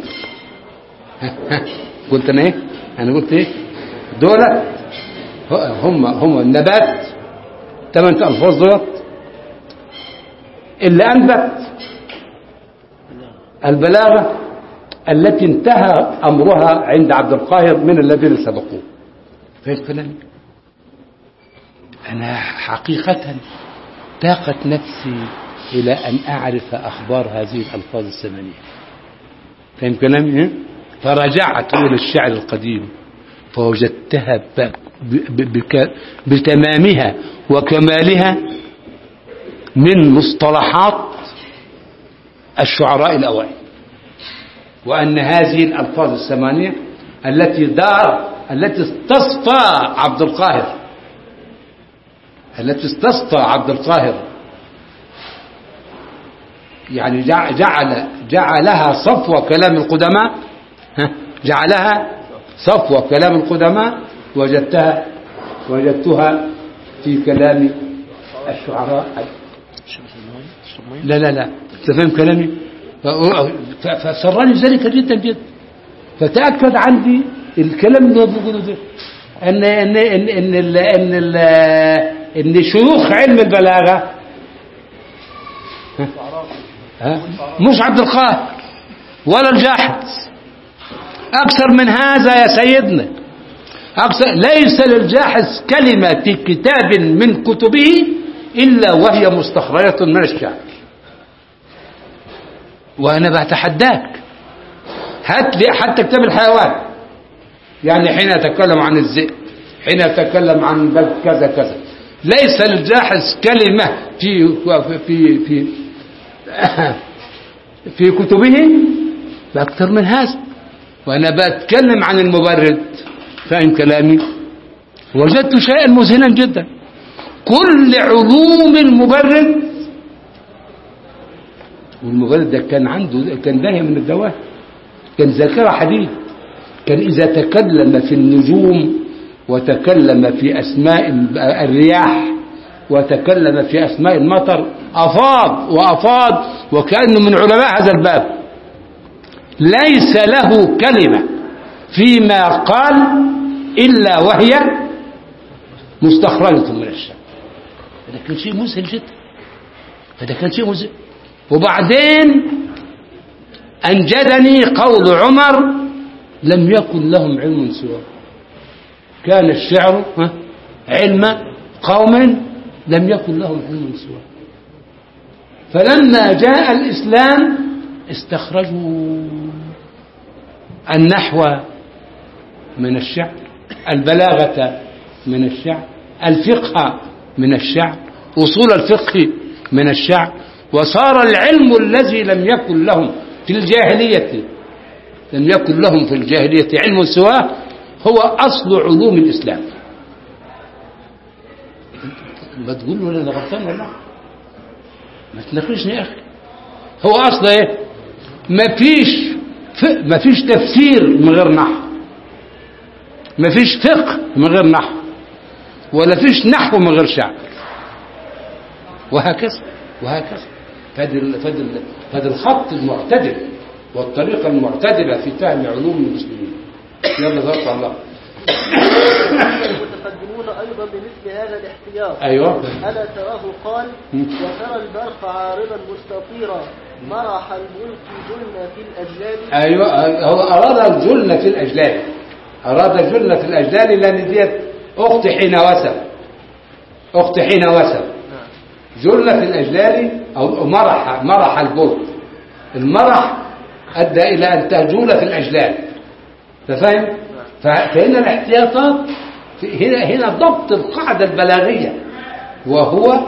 قلت أنا إيه؟ أنا قلت إيه؟ دولت هم هم النبات ثمانية ألفاظ دولت اللي أنبت البلاغة التي انتهى أمرها عند عبد القاهر من الذين سبقوه. فاهم كلامي؟ أنا حقيقة تاقت نفسي إلى أن أعرف أخبار هذه الألفاظ الثمانية. فاهم كلامي؟ فرجعت إلى الشعر القديم فوجدتها بتمامها وكمالها من مصطلحات الشعراء الأوائل، وأن هذه الألفاظ الثمانية التي دار التي استصفى عبد القاهر التي استصفى عبد القاهر يعني جعل جعلها صفوة كلام القدماء، جعلها صفوة كلام القدماء، وجدتها وجدتها في كلام الشعراء. لا لا لا تفهم كلامي؟ فسرني ذلك جدا جدا، فتأكد عندي الكلام اللي هو بيقوله ده ان ان ان ان ال ان ال ان شيوخ علم البلاغه ها مش عبد القاهر ولا الجاحظ. اكثر من هذا يا سيدنا، اكثر. ليس للجاحظ كلمه في كتاب من كتبه الا وهي مستخرجه من الشعر. وانا بتحداك هات لي حتى كتاب الحيوان، يعني حين يتكلم عن الذئب، حين يتكلم عن بلد كذا كذا، ليس للجاحظ كلمة في في في في كتبه بأكثر من هذا. وأنا بتكلم عن المبرد، فاهم كلامي؟ وجدت شيئا مذهلا جدا. كل علوم المبرد، والمبرد ده كان عنده كان داهية من الدواء، كان ذاكرة حديد. كان إذا تكلم في النجوم وتكلم في أسماء الرياح وتكلم في أسماء المطر أفاض وأفاض، وكأنه من علماء هذا الباب. ليس له كلمة فيما قال إلا وهي مستخرجة من الشعر. هذا كان شيء مذهل جدا، هذا كان شيء مذهل. وبعدين أنجدني قول عمر: لم يكن لهم علم سواه. كان الشعر علم قوم لم يكن لهم علم سواه. فلما جاء الإسلام استخرجوا النحو من الشعر، البلاغة من الشعر، الفقه من الشعر، أصول الفقه من الشعر، وصار العلم الذي لم يكن لهم في الجاهلية لم يكن لهم في الجاهلية علم سواه هو أصل علوم الإسلام. ما تقول له أنا غلطان ولا ما تناقشني يا أخي. هو أصل إيه؟ ما فيش ما فيش تفسير من غير نحو، ما فيش فقه من غير نحو، ولا فيش نحو من غير شعر، وهكذا وهكذا. فهذا الخط المعتدل والطريقة المعتدلة في فهم علوم المسلمين. يلا ذكر الله. المتقدمون أيضا بمثل هذا الاحتياط. أيوة. ألا تراه قال: وترى البرق عارضا مستطيرا مرح الملك جلنا في الأجلال. أيوة، هو أراد الجلنا في الأجلال، أراد الجلنا في الأجلال، لأن ديت أخت حين وسب، أخت حين وسب. جلنا في الأجلال أو مرح، مرح البرق. المرح أدى إلى أن تجول في الأجلال، تفهم؟ فهنا الاحتياطات هنا هنا ضبط القاعدة البلاغية، وهو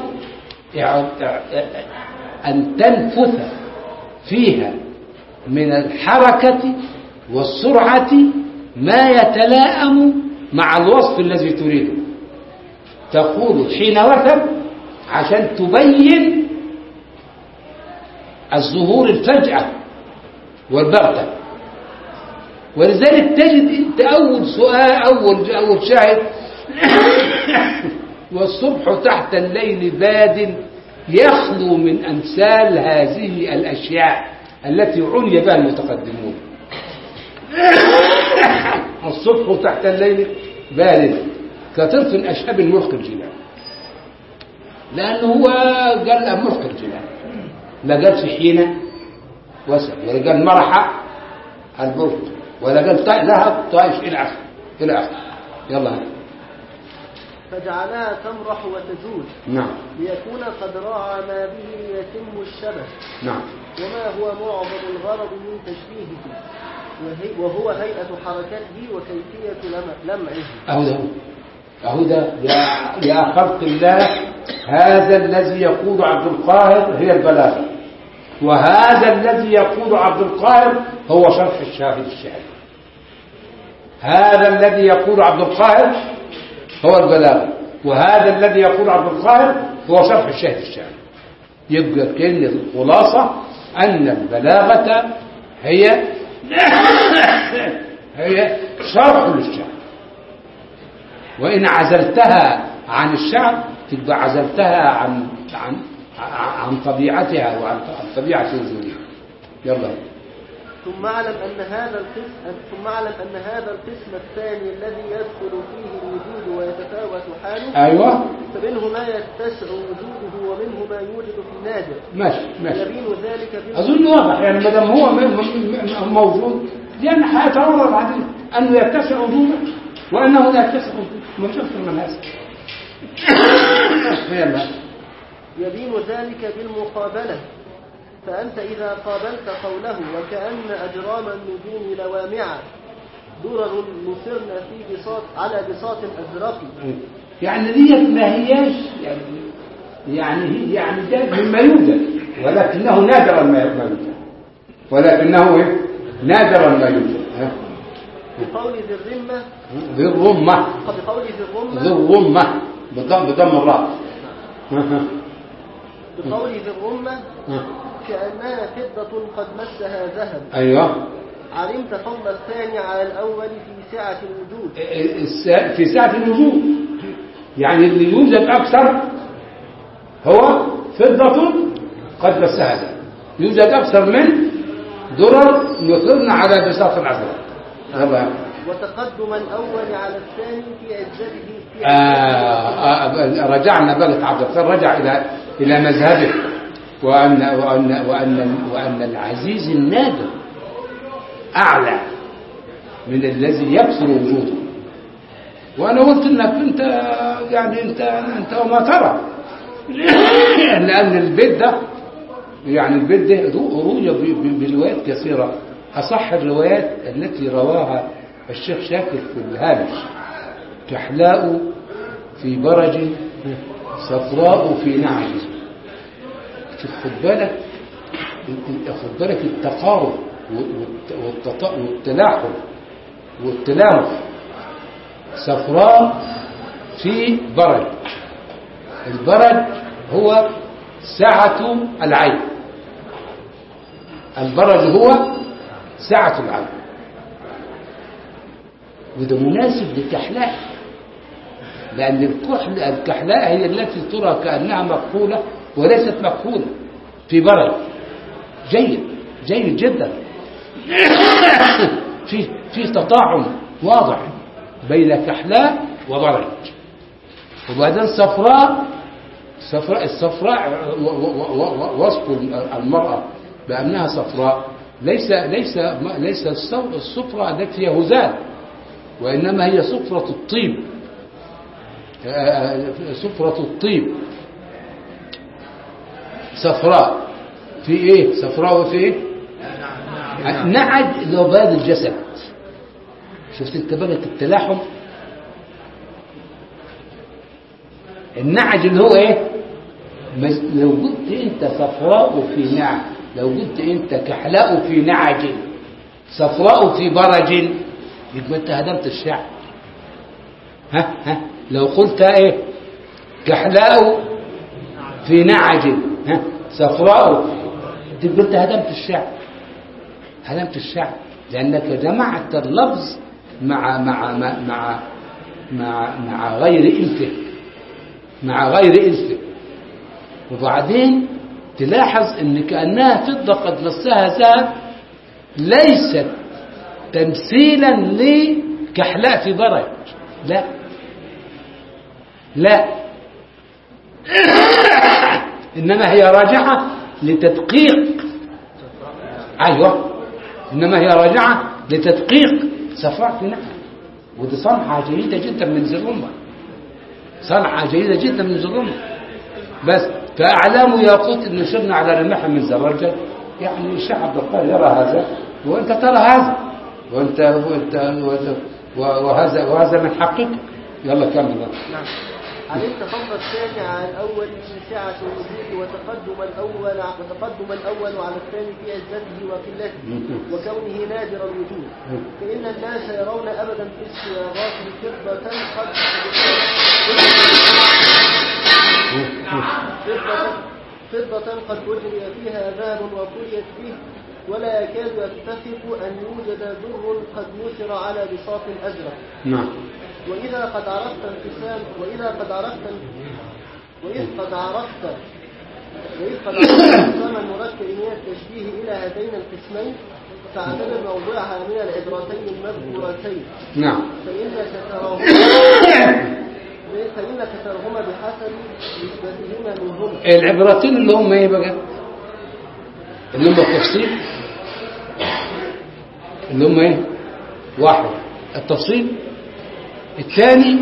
أن تنفث فيها من الحركة والسرعة ما يتلائم مع الوصف الذي تريده. تقول حين وثب عشان تبين الظهور الفجأة والبغتة. ولذلك تجد انت اول سؤال اول اول شاهد والصبح تحت الليل باد يخلو من امثال هذه الاشياء التي عني بها المتقدمون. الصبح تحت الليل باد كطرف اشهب ملقي الجنان، لانه هو قال ملقي الجنان، لا قال في حين وسب، ولا قال مرح البرد، ولا قال لها طائش إلى آخر إلى آخر. يلا. فجعلها تمرح وتجول. نعم. ليكون قد راعى ما به يتم الشبه. نعم. وما هو معظم الغرض من تشبيهه، وهو هيئة حركته وكيفية لمعه. أهو ده أهو ده يا, يا خلق الله، هذا الذي يقول عبد القاهر هي البلاغة، وهذا الذي يقول عبد القاهر هو شرح الشاهد الشعري. هذا الذي يقول عبد القاهر هو البلاغة، وهذا الذي يقول عبد القاهر هو شرح الشاهد الشعري. يبقى كأن الخلاصة أن البلاغة هي هي شرح للشعر، وإن عزلتها عن الشعر تبقى عزلتها عن عن عن طبيعتها وعن طبيعة وجودها. يلا. ثم اعلم أن هذا القسم ثم اعلم أن هذا القسم الثاني الذي يدخل فيه الوجود ويتفاوت حاله. أيوة. فمنه ما يتسع وجوده ومنه ما يوجد في النادر. ماشي ماشي. يبين ذلك أظن واضح، يعني ما دام هو موجود لأن حيتعرض عليه أنه يتسع وجوده وأنه لا يتسع وجوده، ما شفت من هذا. يلا. يبين ذلك بالمقابلة. فأنت إذا قابلت قوله وكأن أجرام النجوم لوامعة درر نصرن في بساط على بساط أزرق، يعني ديت ما هياش يعني يعني هي يعني ده مما يوجد، ولكنه نادرا ما يوجد، ولكنه نادرا ما يوجد. بقول ذي الرمة ذي الرمة بقول ذي الرمة ذي الرمة بضم بضم الراء. بقول ذي الرمة كأنها فضة قد مسها ذهب. أيوة. علمت فضل الثاني على الأول في سعة الوجود. في سعة الوجود، يعني اللي يوجد أكثر هو فضة قد مسها ذهب. يوجد أكثر من درر يثرن على بساط العذراء. هذا وتقدم الأول على الثاني في عزته في آه آه رجعنا بلد عبد القادر رجع إلى إلى مذهبه وأن وأن وأن وأن العزيز النادر أعلى من الذي يكثر وجوده. وأنا قلت إنك أنت يعني أنت أنت وما ترى لأن البيت ده يعني البيت ده روي بروايات كثيرة. أصح الروايات التي رواها الشيخ شاكر في الهامش: كحلاء في برج صفراء في نعج. شوف خد بالك خد بالك التقارب والتلاحم والتلامح. صفراء في برج. البرج هو سعة العين. البرج هو سعة العين. وده مناسب للكحلاء لأن الكحل الكحلاء هي التي ترى كأنها مكحولة وليست مكحولة في برج. جيد جيد جدا. في في تطاعم واضح بين كحلاء وبرج. وبعدين صفراء صفراء الصفراء وصف المرأة بأنها صفراء ليس ليس ليس الصفرة التي هي هزال، وإنما هي صفرة الطيب. صفرة الطيب صفراء في ايه؟ صفراء وفي ايه؟ نعج اللي هو بياض الجسد. شفت انت بقى التلاحم؟ النعج اللي هو ايه؟ لو قلت انت صفراء في نعج، لو قلت انت كحلاء في نعج صفراء في برج، يبقى انت هدمت الشعر. ها ها لو قلت ايه؟ كحلاء في نعج ها صفراء، تبقى انت هدمت الشعر. هدمت الشعر لانك جمعت اللفظ مع مع مع مع مع, مع غير إلفه مع غير إلفه. وبعدين تلاحظ ان كأنها فضة قد مسها ذهب ليست تمثيلا لكحلاء في برج. لا لا إنما هي راجعة لتدقيق. أيوة إنما هي راجعة لتدقيق صفراء في نعم. ودي صنعة جيدة جدا من زرمة، صنعة جيدة جدا من زرمة. بس فأعلام ياقوت إن شرنا على رماح من زرجة. يعني الشيخ عبد القادر يرى هذا وأنت ترى هذا وأنت وأنت وهذا وهذا من حقك. يلا كمل. نعم. علمت فضل الثاني على الأول في سعة الوجود وتقدم الأول وتقدم الأول على الثاني في عزته وقلته وكونه نادر الوجود. فإن الناس يرون أبدا في الصياغات فضة قد فضة قد أجري فيها ذهب وكليت به، ولا يكاد يتفق أن يوجد در قد نثر على بساط أزرق. نعم. وإذا قد عرفت انقسام وإذا قد عرفت وإذ قد عرفت وإذ قد عرفت انقسام المركب من التشبيه إلى هذين القسمين فاعتبر موضوعها من العبرتين المذكورتين. نعم. فإنك تراهما فإنك تراهما بحسب نسبتهما منهما. العبرتين اللي هم ايه بقى؟ اللي هم التفصيل، اللي هم ايه؟ واحد التفصيل، الثاني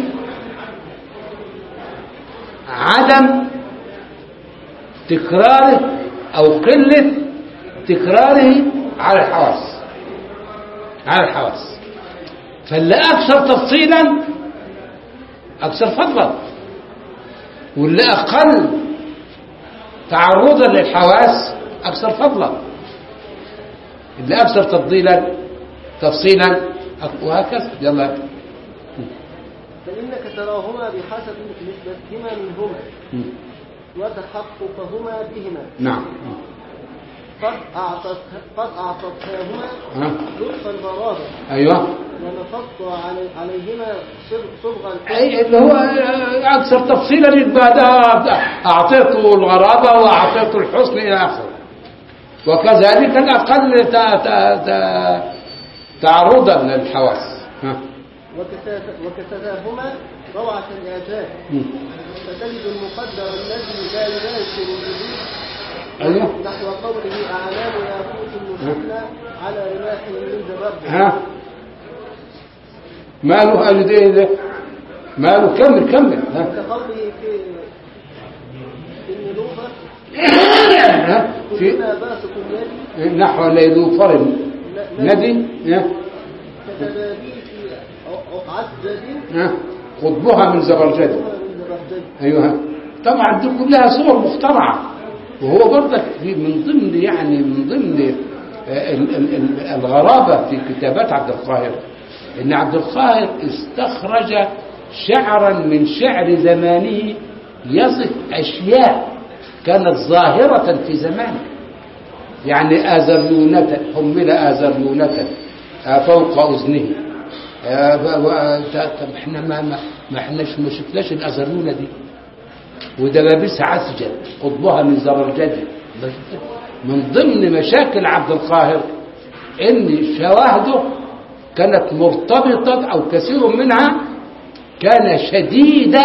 عدم تكراره أو قلة تكراره على الحواس على الحواس فاللي أكثر تفصيلا أكثر فضلا، واللي أقل تعرضا للحواس أكثر فضلا، اللي أكثر تفضيلا تفصيلا وهكذا. يلا. فإنك تراهما بحسب نسبتهما منهما وتحققهما بهما. نعم. قد أعطت قد أعطتهما ها؟ لطف الغرابة ايوه ونفضت علي عليهما صبغ- صبغ الحب اي اللي هو اكثر تفصيلا يبقى ده اعطيته الغرابه واعطيته الحسن الى اخره، وكذلك الاقل ت- ت- ت- تعرضا للحواس. ها؟ وكساف- وكسفاهما روعة الإعجاب مم. فتجد المقدر الذي لا يباشر الوجود ايوه نحو قوله أعلام ياقوت المثنى على رماح من زبرجد ها ماله قال ده ده ماله كمل كمل ها كقوله في في النلوفة ها؟ في كلنا باسط يدي نحو ليلوفر ندي ها؟ كتبابيك عقعد ها؟ قطبها من زبرجد. من زبرجد ايوه طبعا دي كلها صور مخترعه، وهو برضك في من ضمن يعني من ضمن آه، ال- ال- ال- الغرابه في كتابات عبد القاهر ان عبد القاهر استخرج شعرا من شعر زمانه يصف اشياء كانت ظاهره في زمانه، يعني آزريونة حمل آزريونة آه، فوق أذنه آه، و- و- طب احنا ما ما ما احناش ما شفناش الآزريونة دي، ودبابيس عسجة قطبها من زبرجد. من ضمن مشاكل عبد القاهر ان شواهده كانت مرتبطة او كثير منها كان شديد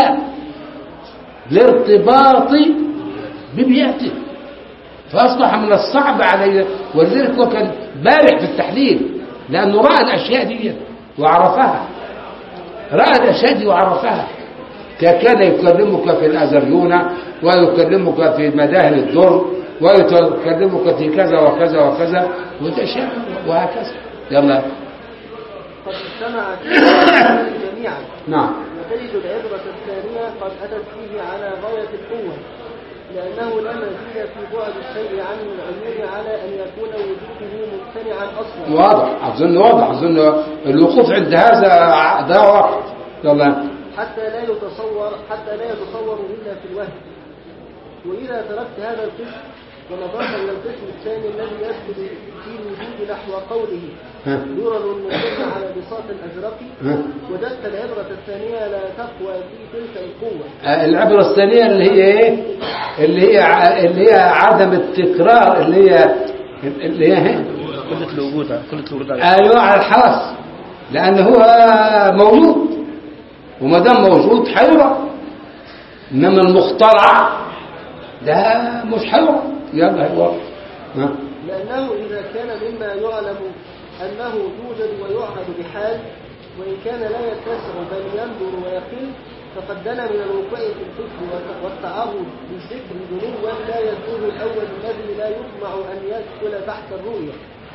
الارتباط ببيئته، فاصبح من الصعب عليه، ولذلك هو كان بارع في التحليل لانه راى الاشياء دي وعرفها، راى الاشياء دي وعرفها. كان يكلمك في الأزريونة ويكلمك في مداهن الدر ويكلمك في كذا وكذا وكذا وتشاء وهكذا. يلا قد اجتمعت فيه جميعا نعم وتجد العبرة الثانية قد أتت فيه على غاية القوة لأنه لا مزيد في بعد الشيء عن العيون على أن يكون وجوده ممتنعا أصلا. واضح أظن واضح أظن الوقوف عند هذا ده وقت. يلا حتى لا يتصور حتى لا يتصور إلا في الوهم. وإذا تركت هذا القسم ونظرت إلى القسم الثاني الذي يدخل في الوجود نحو قوله درر مجنة على بساط الأزرق وجدت العبرة الثانية لا تقوى في تلك القوة. العبرة الثانية اللي هي إيه؟ اللي هي ع- اللي هي عدم التكرار، اللي هي اللي هي كلة الوجود كلة الوجود على ايوه على الحواس، لان هو موجود وما دام موجود حيرى، انما المخترع ده مش حيرى. يلا هو ها لأنه إذا كان مما يعلم أنه يوجد ويعهد بحال وإن كان لا يتسع بل ينظر ويقل فقد دنا من الوقوع في الفكر والت- والتعرض للذكر ذنوا لا يكون الأول الذي لا يطمع أن يدخل تحت الرؤية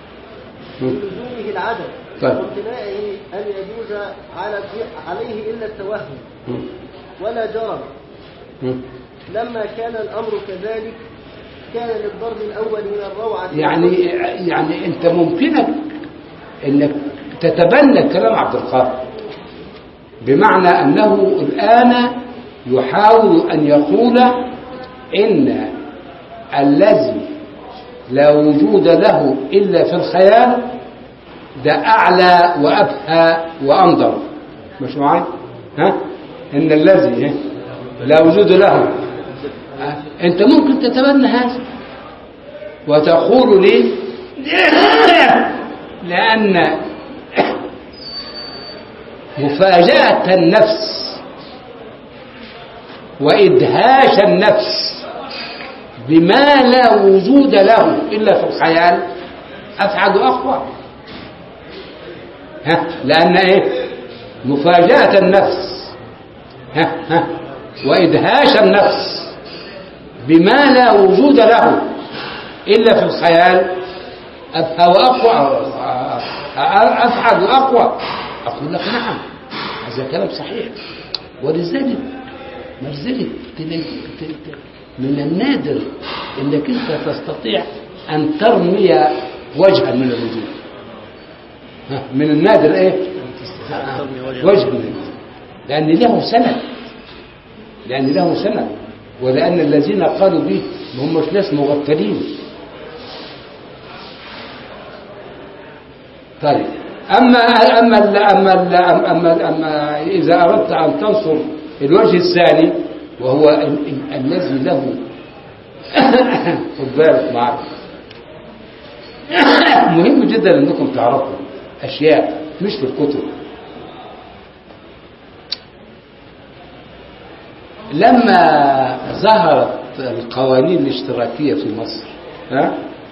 بلزومه العدم طيب. وامتناعه أن يجوز على عليه إلا التوهم ولا جرم. لما كان الأمر كذلك كان للضرب الأول من الروعة يعني يعني انت ممكنك انك تتبنى كلام عبد القادر، بمعنى انه الان يحاول ان يقول ان الذي لا وجود له الا في الخيال ده اعلى وابهى وانظر. مش معي ها ان الذي لا وجود له، انت ممكن تتبنى هذا وتقول لي لأن مفاجأة النفس وإدهاش النفس بما لا وجود له إلا في الخيال أفعل أقوى. ها لأن إيه مفاجأة النفس ها ها وإدهاش النفس بما لا وجود له إلا في الخيال أبهى وأقوى أفعل وأقوى. أقول لك نعم هذا كلام صحيح، ولذلك لذلك من النادر أنك أنت تستطيع أن ترمي وجها من الوجود. من النادر إيه وجه من الوجود، لأن له سند لأن له سند ولأن الذين قالوا به هم مش ناس مغفلين، طيب أما أما ال أما ال أما أما إذا أردت أن تنصر الوجه الثاني وهو ال ال الذي له خد بالك معك مهم جدا أنكم تعرفوا أشياء مش في الكتب. لما ظهرت القوانين الاشتراكية في مصر ها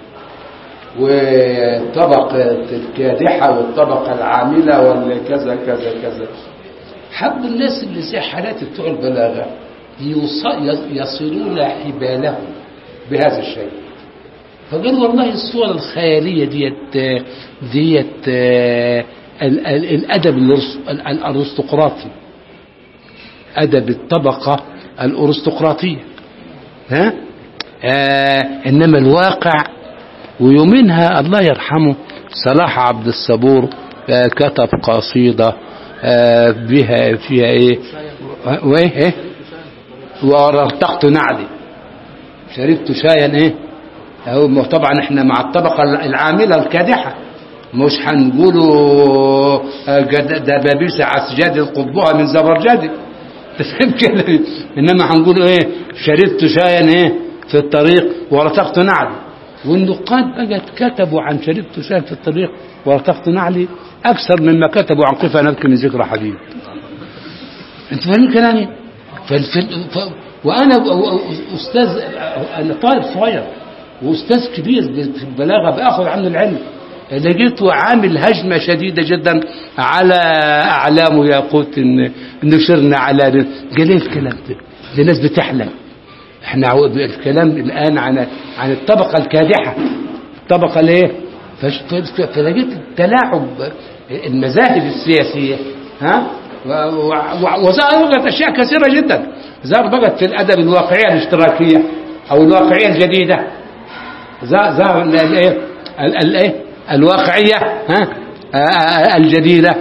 والطبقة الكادحة والطبقة العاملة والكذا كذا كذا حب الناس اللي زي حالاتي بتوع البلاغة يصلون حبالهم بهذا الشيء. فقال والله الصورة الخيالية ديت ديت الأدب الأرستقراطي، أدب الطبقة الأرستقراطية ها آه إنما الواقع. ويومينها الله يرحمه صلاح عبد الصبور آه كتب قصيدة آه بها فيها ايه وايه ايه ورتقت نعلي شربت شايا ايه. طبعا احنا مع الطبقة العاملة الكادحة مش هنقولوا دبابيس عسجاد قطبها من زبرجد تفهم كده، انما هنقولوا ايه شربت شايا ايه في الطريق ورتقت نعلي. والنقاد بقت كتبوا عن شربت شايا في الطريق ورتقت نعلي اكثر مما كتبوا عن قفا نبكي من ذكرى حبيب. انت فاهمين كلامي؟ ف... وانا استاذ، انا طالب صغير واستاذ كبير في البلاغه باخذ عنه العلم، لقيته عامل هجمه شديده جدا على اعلام ياقوت نشرنا على قال ايه الكلام ده؟ دي ناس بتحلم. احنا الكلام الان عن عن الطبقه الكادحه، الطبقه الايه؟ فلقيت تلاعب المذاهب السياسيه ها وظهرت اشياء كثيره جدا. ظهر بقت في الادب الواقعيه الاشتراكيه او الواقعيه الجديده، ظهر الايه الايه الواقعيه ها الجديده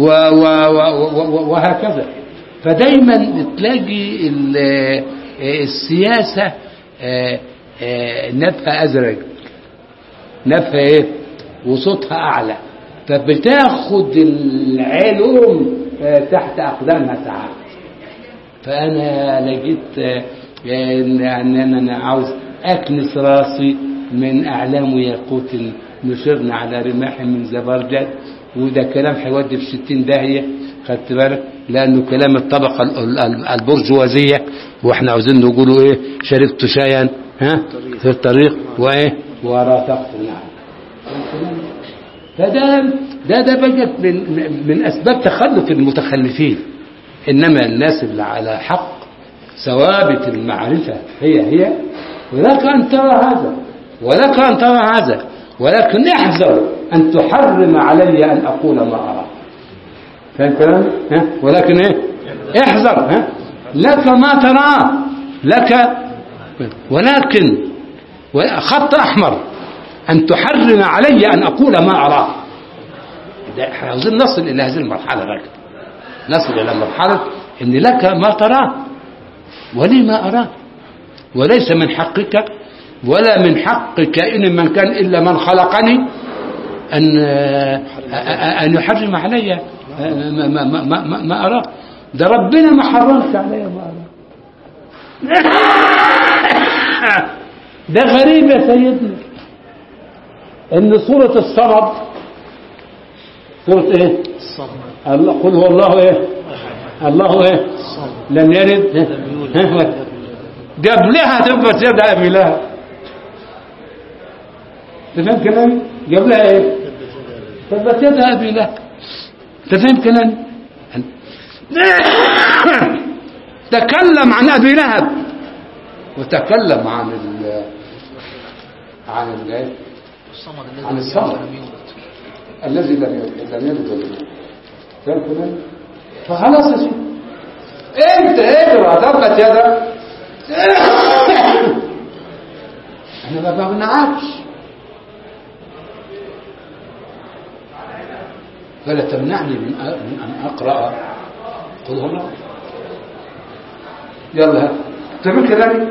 وهكذا. فدايما تلاقي السياسه نفها ازرق، نفها ايه وصوتها اعلى، فبتاخد العلوم تحت اقدامها ساعات. فانا لقيت ان انا عاوز اكنس راسي من اعلام ياقوت نشرنا على رماح من زبرجد، وده كلام هيودي في ستين داهيه، خدت بالك؟ لانه كلام الطبقه البرجوازيه، واحنا عاوزين نقولوا ايه شربت شايا ها في الطريق وايه ورافقت نعم. فده ده ده بقت من من اسباب تخلف المتخلفين. انما الناس اللي على حق ثوابت المعرفه هي هي، ولك ان ترى هذا ولك ان ترى هذا، ولكن احذر ان تحرم علي ان اقول ما ارى. فاهم كلام؟ ها ولكن ايه احذر ها لك ما تراه لك، ولكن خط احمر ان تحرم علي ان اقول ما اراه. احنا عاوزين نصل الى هذه المرحله بقى، نصل الى مرحله ان لك ما تراه ولي ما اراه، وليس من حقك ولا من حق كائن من كان الا من خلقني ان ان يحرم علي ما, ما, ما, ما, ما اراه. ده ربنا ما حرمش علي ما اراه. ده غريب يا سيدنا ان سوره الصمد، سوره ايه الله قل هو الله ايه الله ايه لم يلد قبلها تبت يد ابي لهب. تفهم كلامي؟ قبلها ايه تبت يد ابي لهب. تفهم كلامي؟ تكلم عن ابي لهب وتكلم عن ال عن ال عن الصمد الذي لم يلد لم يلد ولم يولد. فاهم كلامي؟ فخلاص يا سيدي انت اقرا تبت يدك. احنا ما بنعرفش، فلا تمنعني من ان اقرا قل هو الله. يلا تفهم كلامي؟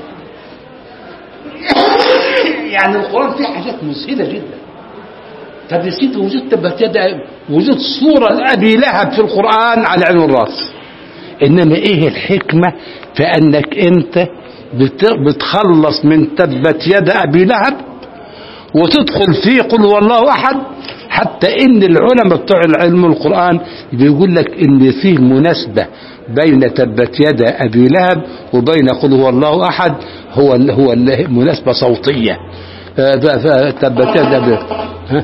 يعني القرآن فيه حاجات مسهلة جدا، طب يا سيدي وجود تبت يدا، وجود صورة لأبي لهب في القرآن على عين الراس، إنما إيه الحكمة في أنك أنت بتخلص من تبت يد أبي لهب وتدخل فيه قل هو الله أحد؟ حتى إن العلماء بتوع العلم القرآن بيقول لك إن فيه مناسبة بين تبت يد أبي لهب وبين قل هو الله أحد، هو هو مناسبة صوتية. فتبت يد أبي ها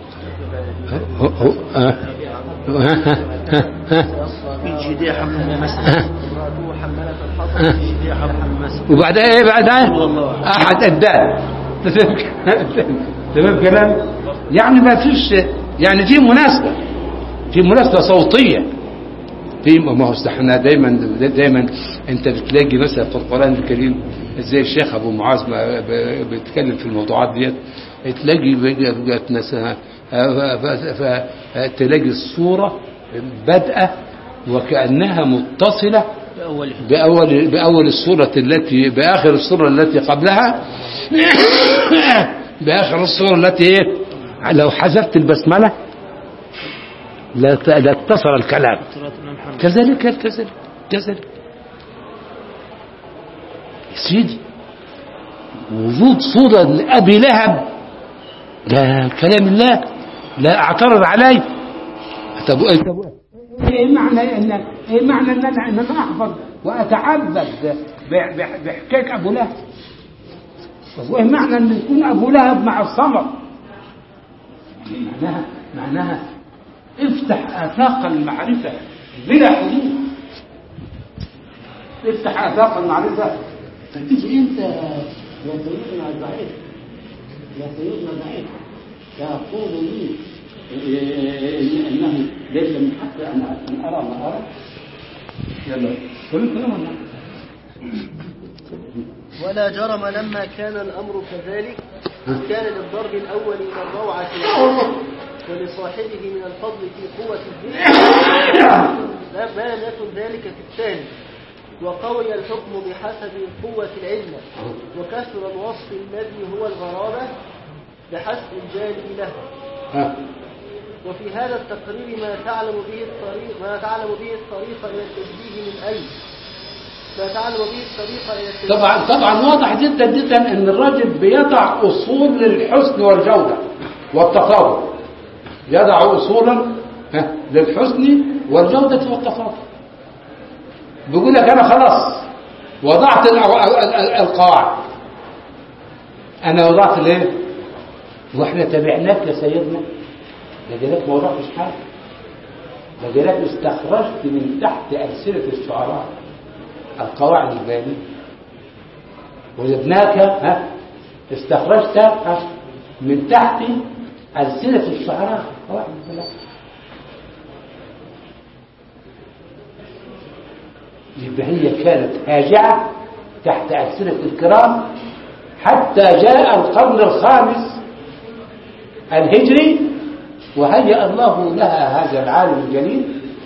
ها ها ها وبعدها ايه بعدها احد الدال. تمام كلام؟ يعني ما فيش، يعني في مناسبة، في مناسبة صوتية، في ما هو احنا دايما دايما انت بتلاقي مثلا في القرآن الكريم زي الشيخ ابو معاذ بيتكلم في الموضوعات ديت، تلاقي بقت مثلا فتلاقي الصورة بادئة وكأنها متصلة بأول بأول السورة التي بآخر السورة التي قبلها بآخر السورة التي لو حذفت البسملة لا اتصل الكلام. كذلك كذلك كذلك سيدي وجود صورة لأبي لهب ده كلام الله لا اعترض عليه. طب ايه معنى ان ايه معنى ان انا ان انا احفظ واتعبد بحكايه ابو لهب؟ وايه معنى ان يكون ابو لهب مع الصمد؟ معناها معناها افتح افاق المعرفه بلا حدود، افتح افاق المعرفه. فتيجي انت يا سيدنا الضعيف يا سيدنا الضعيف تقول لي انه ليس من حقي ان ارى ما ارى. يلا كل كلام. ولا جرم لما كان الامر كذلك كان للضرب الاول من الروعه ولصاحبه من الفضل في قوه الذكر ما لم يكن ذلك في الثاني، وقوي الحكم بحسب قوة العلة وكثر الوصف الذي هو الغرابة بحسب الجانب له. وفي هذا التقرير ما تعلم به الطريق ما تعلم به الطريق إلى التشبيه من أي ما تعلم به الطريق إلى التشبيه. طبعا طبعا واضح جدا جدا إن الرجل بيضع أصول للحسن والجودة والتفاضل، يضع أصولا للحسن والجودة والتفاضل. بيقول لك أنا خلاص وضعت القواعد، أنا وضعت ليه؟ وإحنا تابعناك يا سيدنا، لذلك ما وضعتش حاجة، لذلك استخرجت من تحت ألسنة الشعراء القواعد البيانية، وجدناك ها استخرجت من تحت ألسنة الشعراء قواعد البيانية. يبقى هي كانت هاجعة تحت ألسنة الكرام حتى جاء القرن الخامس الهجري وهيأ الله لها هذا العالم الجليل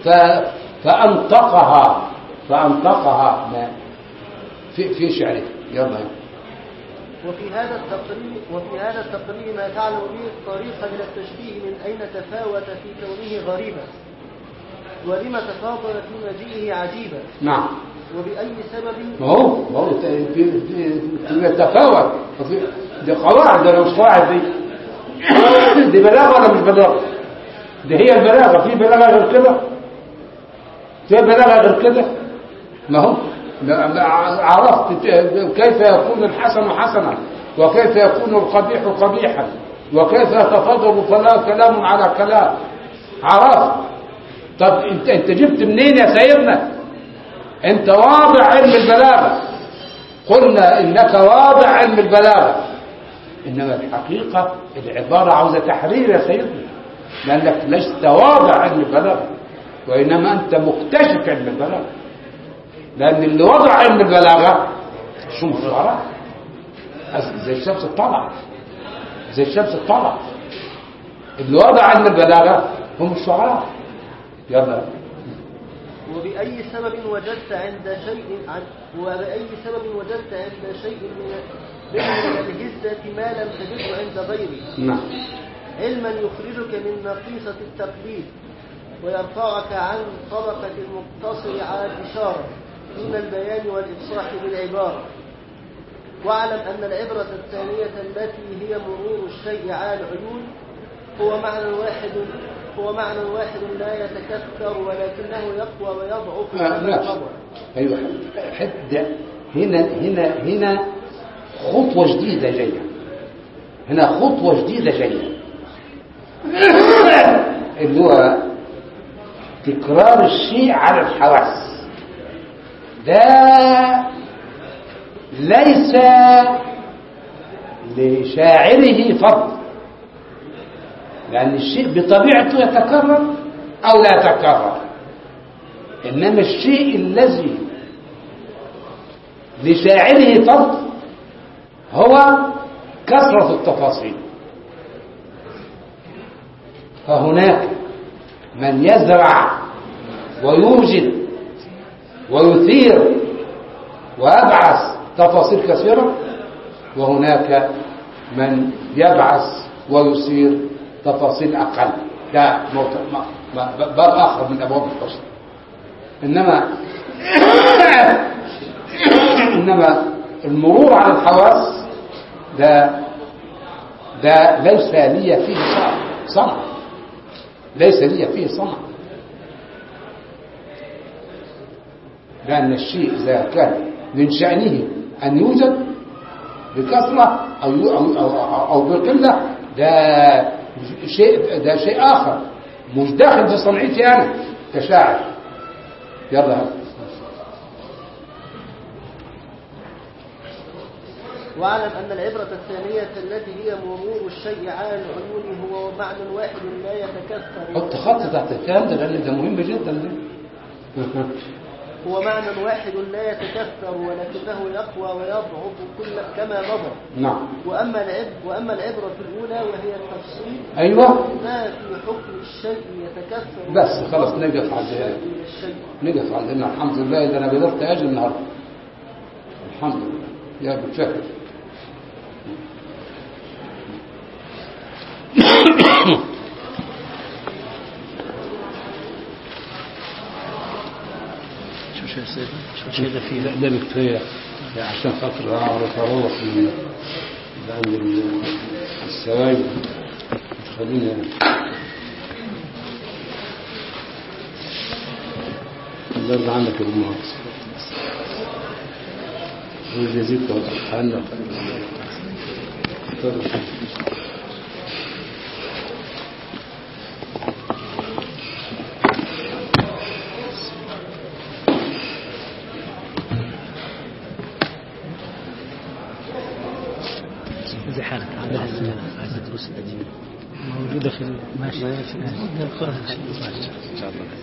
فأنطقها فأنطقها في في شعره. يلا. وفي هذا التقرير وفي هذا التقرير ما تعلم به الطريق من التشبيه من أين تفاوت في كونه غريبا ولما تفاضل في مجيئه عجيبا. نعم. وبأي سبب ما هو ما هو تفاوت. دي قواعد ولا مش قواعد؟ دي دي بلاغة ولا مش بلاغة؟ دي هي البلاغة. في بلاغة غير كده؟ في بلاغة غير كده؟ ما هو عرفت كيف يكون الحسن حسنا وكيف يكون القبيح قبيحا وكيف يتفاضل فلا كلام على كلام. عرفت. طب انت انت جبت منين يا سيدنا؟ انت واضع علم البلاغه، قلنا انك واضع علم البلاغه، انما الحقيقه العباره عاوزه تحرير يا سيدنا، لانك لست واضع علم البلاغه وانما انت مكتشف علم البلاغه. لان اللي وضع علم البلاغه شو الشعراء زي الشمس الطلع زي الشمس الطلع اللي وضع علم البلاغه هم الشعراء. يلا. وبأي سبب وجدت عند شيء عن وبأي سبب وجدت عند شيء من من الهزة ما لم تجده عند غيره. نعم. علما يخرجك من نقيصة التقليد ويرفعك عن طبقة المقتصر على الإشارة دون البيان والإفصاح بالعبارة. واعلم أن العبرة الثانية التي هي مرور الشيء على العيون هو معنى واحد هو معنى واحد لا يتكثر ولكنه يقوى ويضعف آه لا. أيوة حد هنا هنا هنا خطوة جديدة جاية هنا خطوة جديدة جاية اللي هو تكرار الشيء على الحواس. ده ليس لشاعره فضل، لأن الشيء بطبيعته يتكرر أو لا يتكرر، إنما الشيء الذي لشاعره فضل هو كثرة التفاصيل. فهناك من يزرع ويوجد ويثير ويبعث تفاصيل كثيرة، وهناك من يبعث ويثير تفاصيل أقل. ده باب آخر من أبواب الحسن. إنما إنما المرور على الحواس ده ده ليس لي فيه صنع، ليس لي فيه صنع، لأن الشيء إذا كان من شأنه أن يوجد بكثرة أو أو أو, أو بقلة، ده شيء ده شيء آخر مش داخل في صنعتي أنا كشاعر. يلا واعلم أن العبرة الثانية التي هي مرور الشيء على العيون هو معنى واحد لا يتكثر. حط خط تحت الكلام ده لأن ده مهم جدا ده. هو معنى واحد لا يتكثر ولكنه يقوى ويضعف كل كما مضى. نعم. وأما العب وأما العبرة الأولى وهي التفصيل. أيوة. ما في حكم الشيء يتكثر. بس خلاص نقف على نقف على هنا. الحمد لله إذا أنا قدرت أجي النهارده. الحمد لله يا بتفكر. شو شيء سيدنا شو شيء ده فيه لا ده كفايه عشان خاطر اعرف اروح من لان السوائل تخليني الله يرضى عنك يا ابو مهندس ويجزيك عنا. زي حالك عندها الدروس القديمة موجودة في ماشي ماشي إن شاء الله.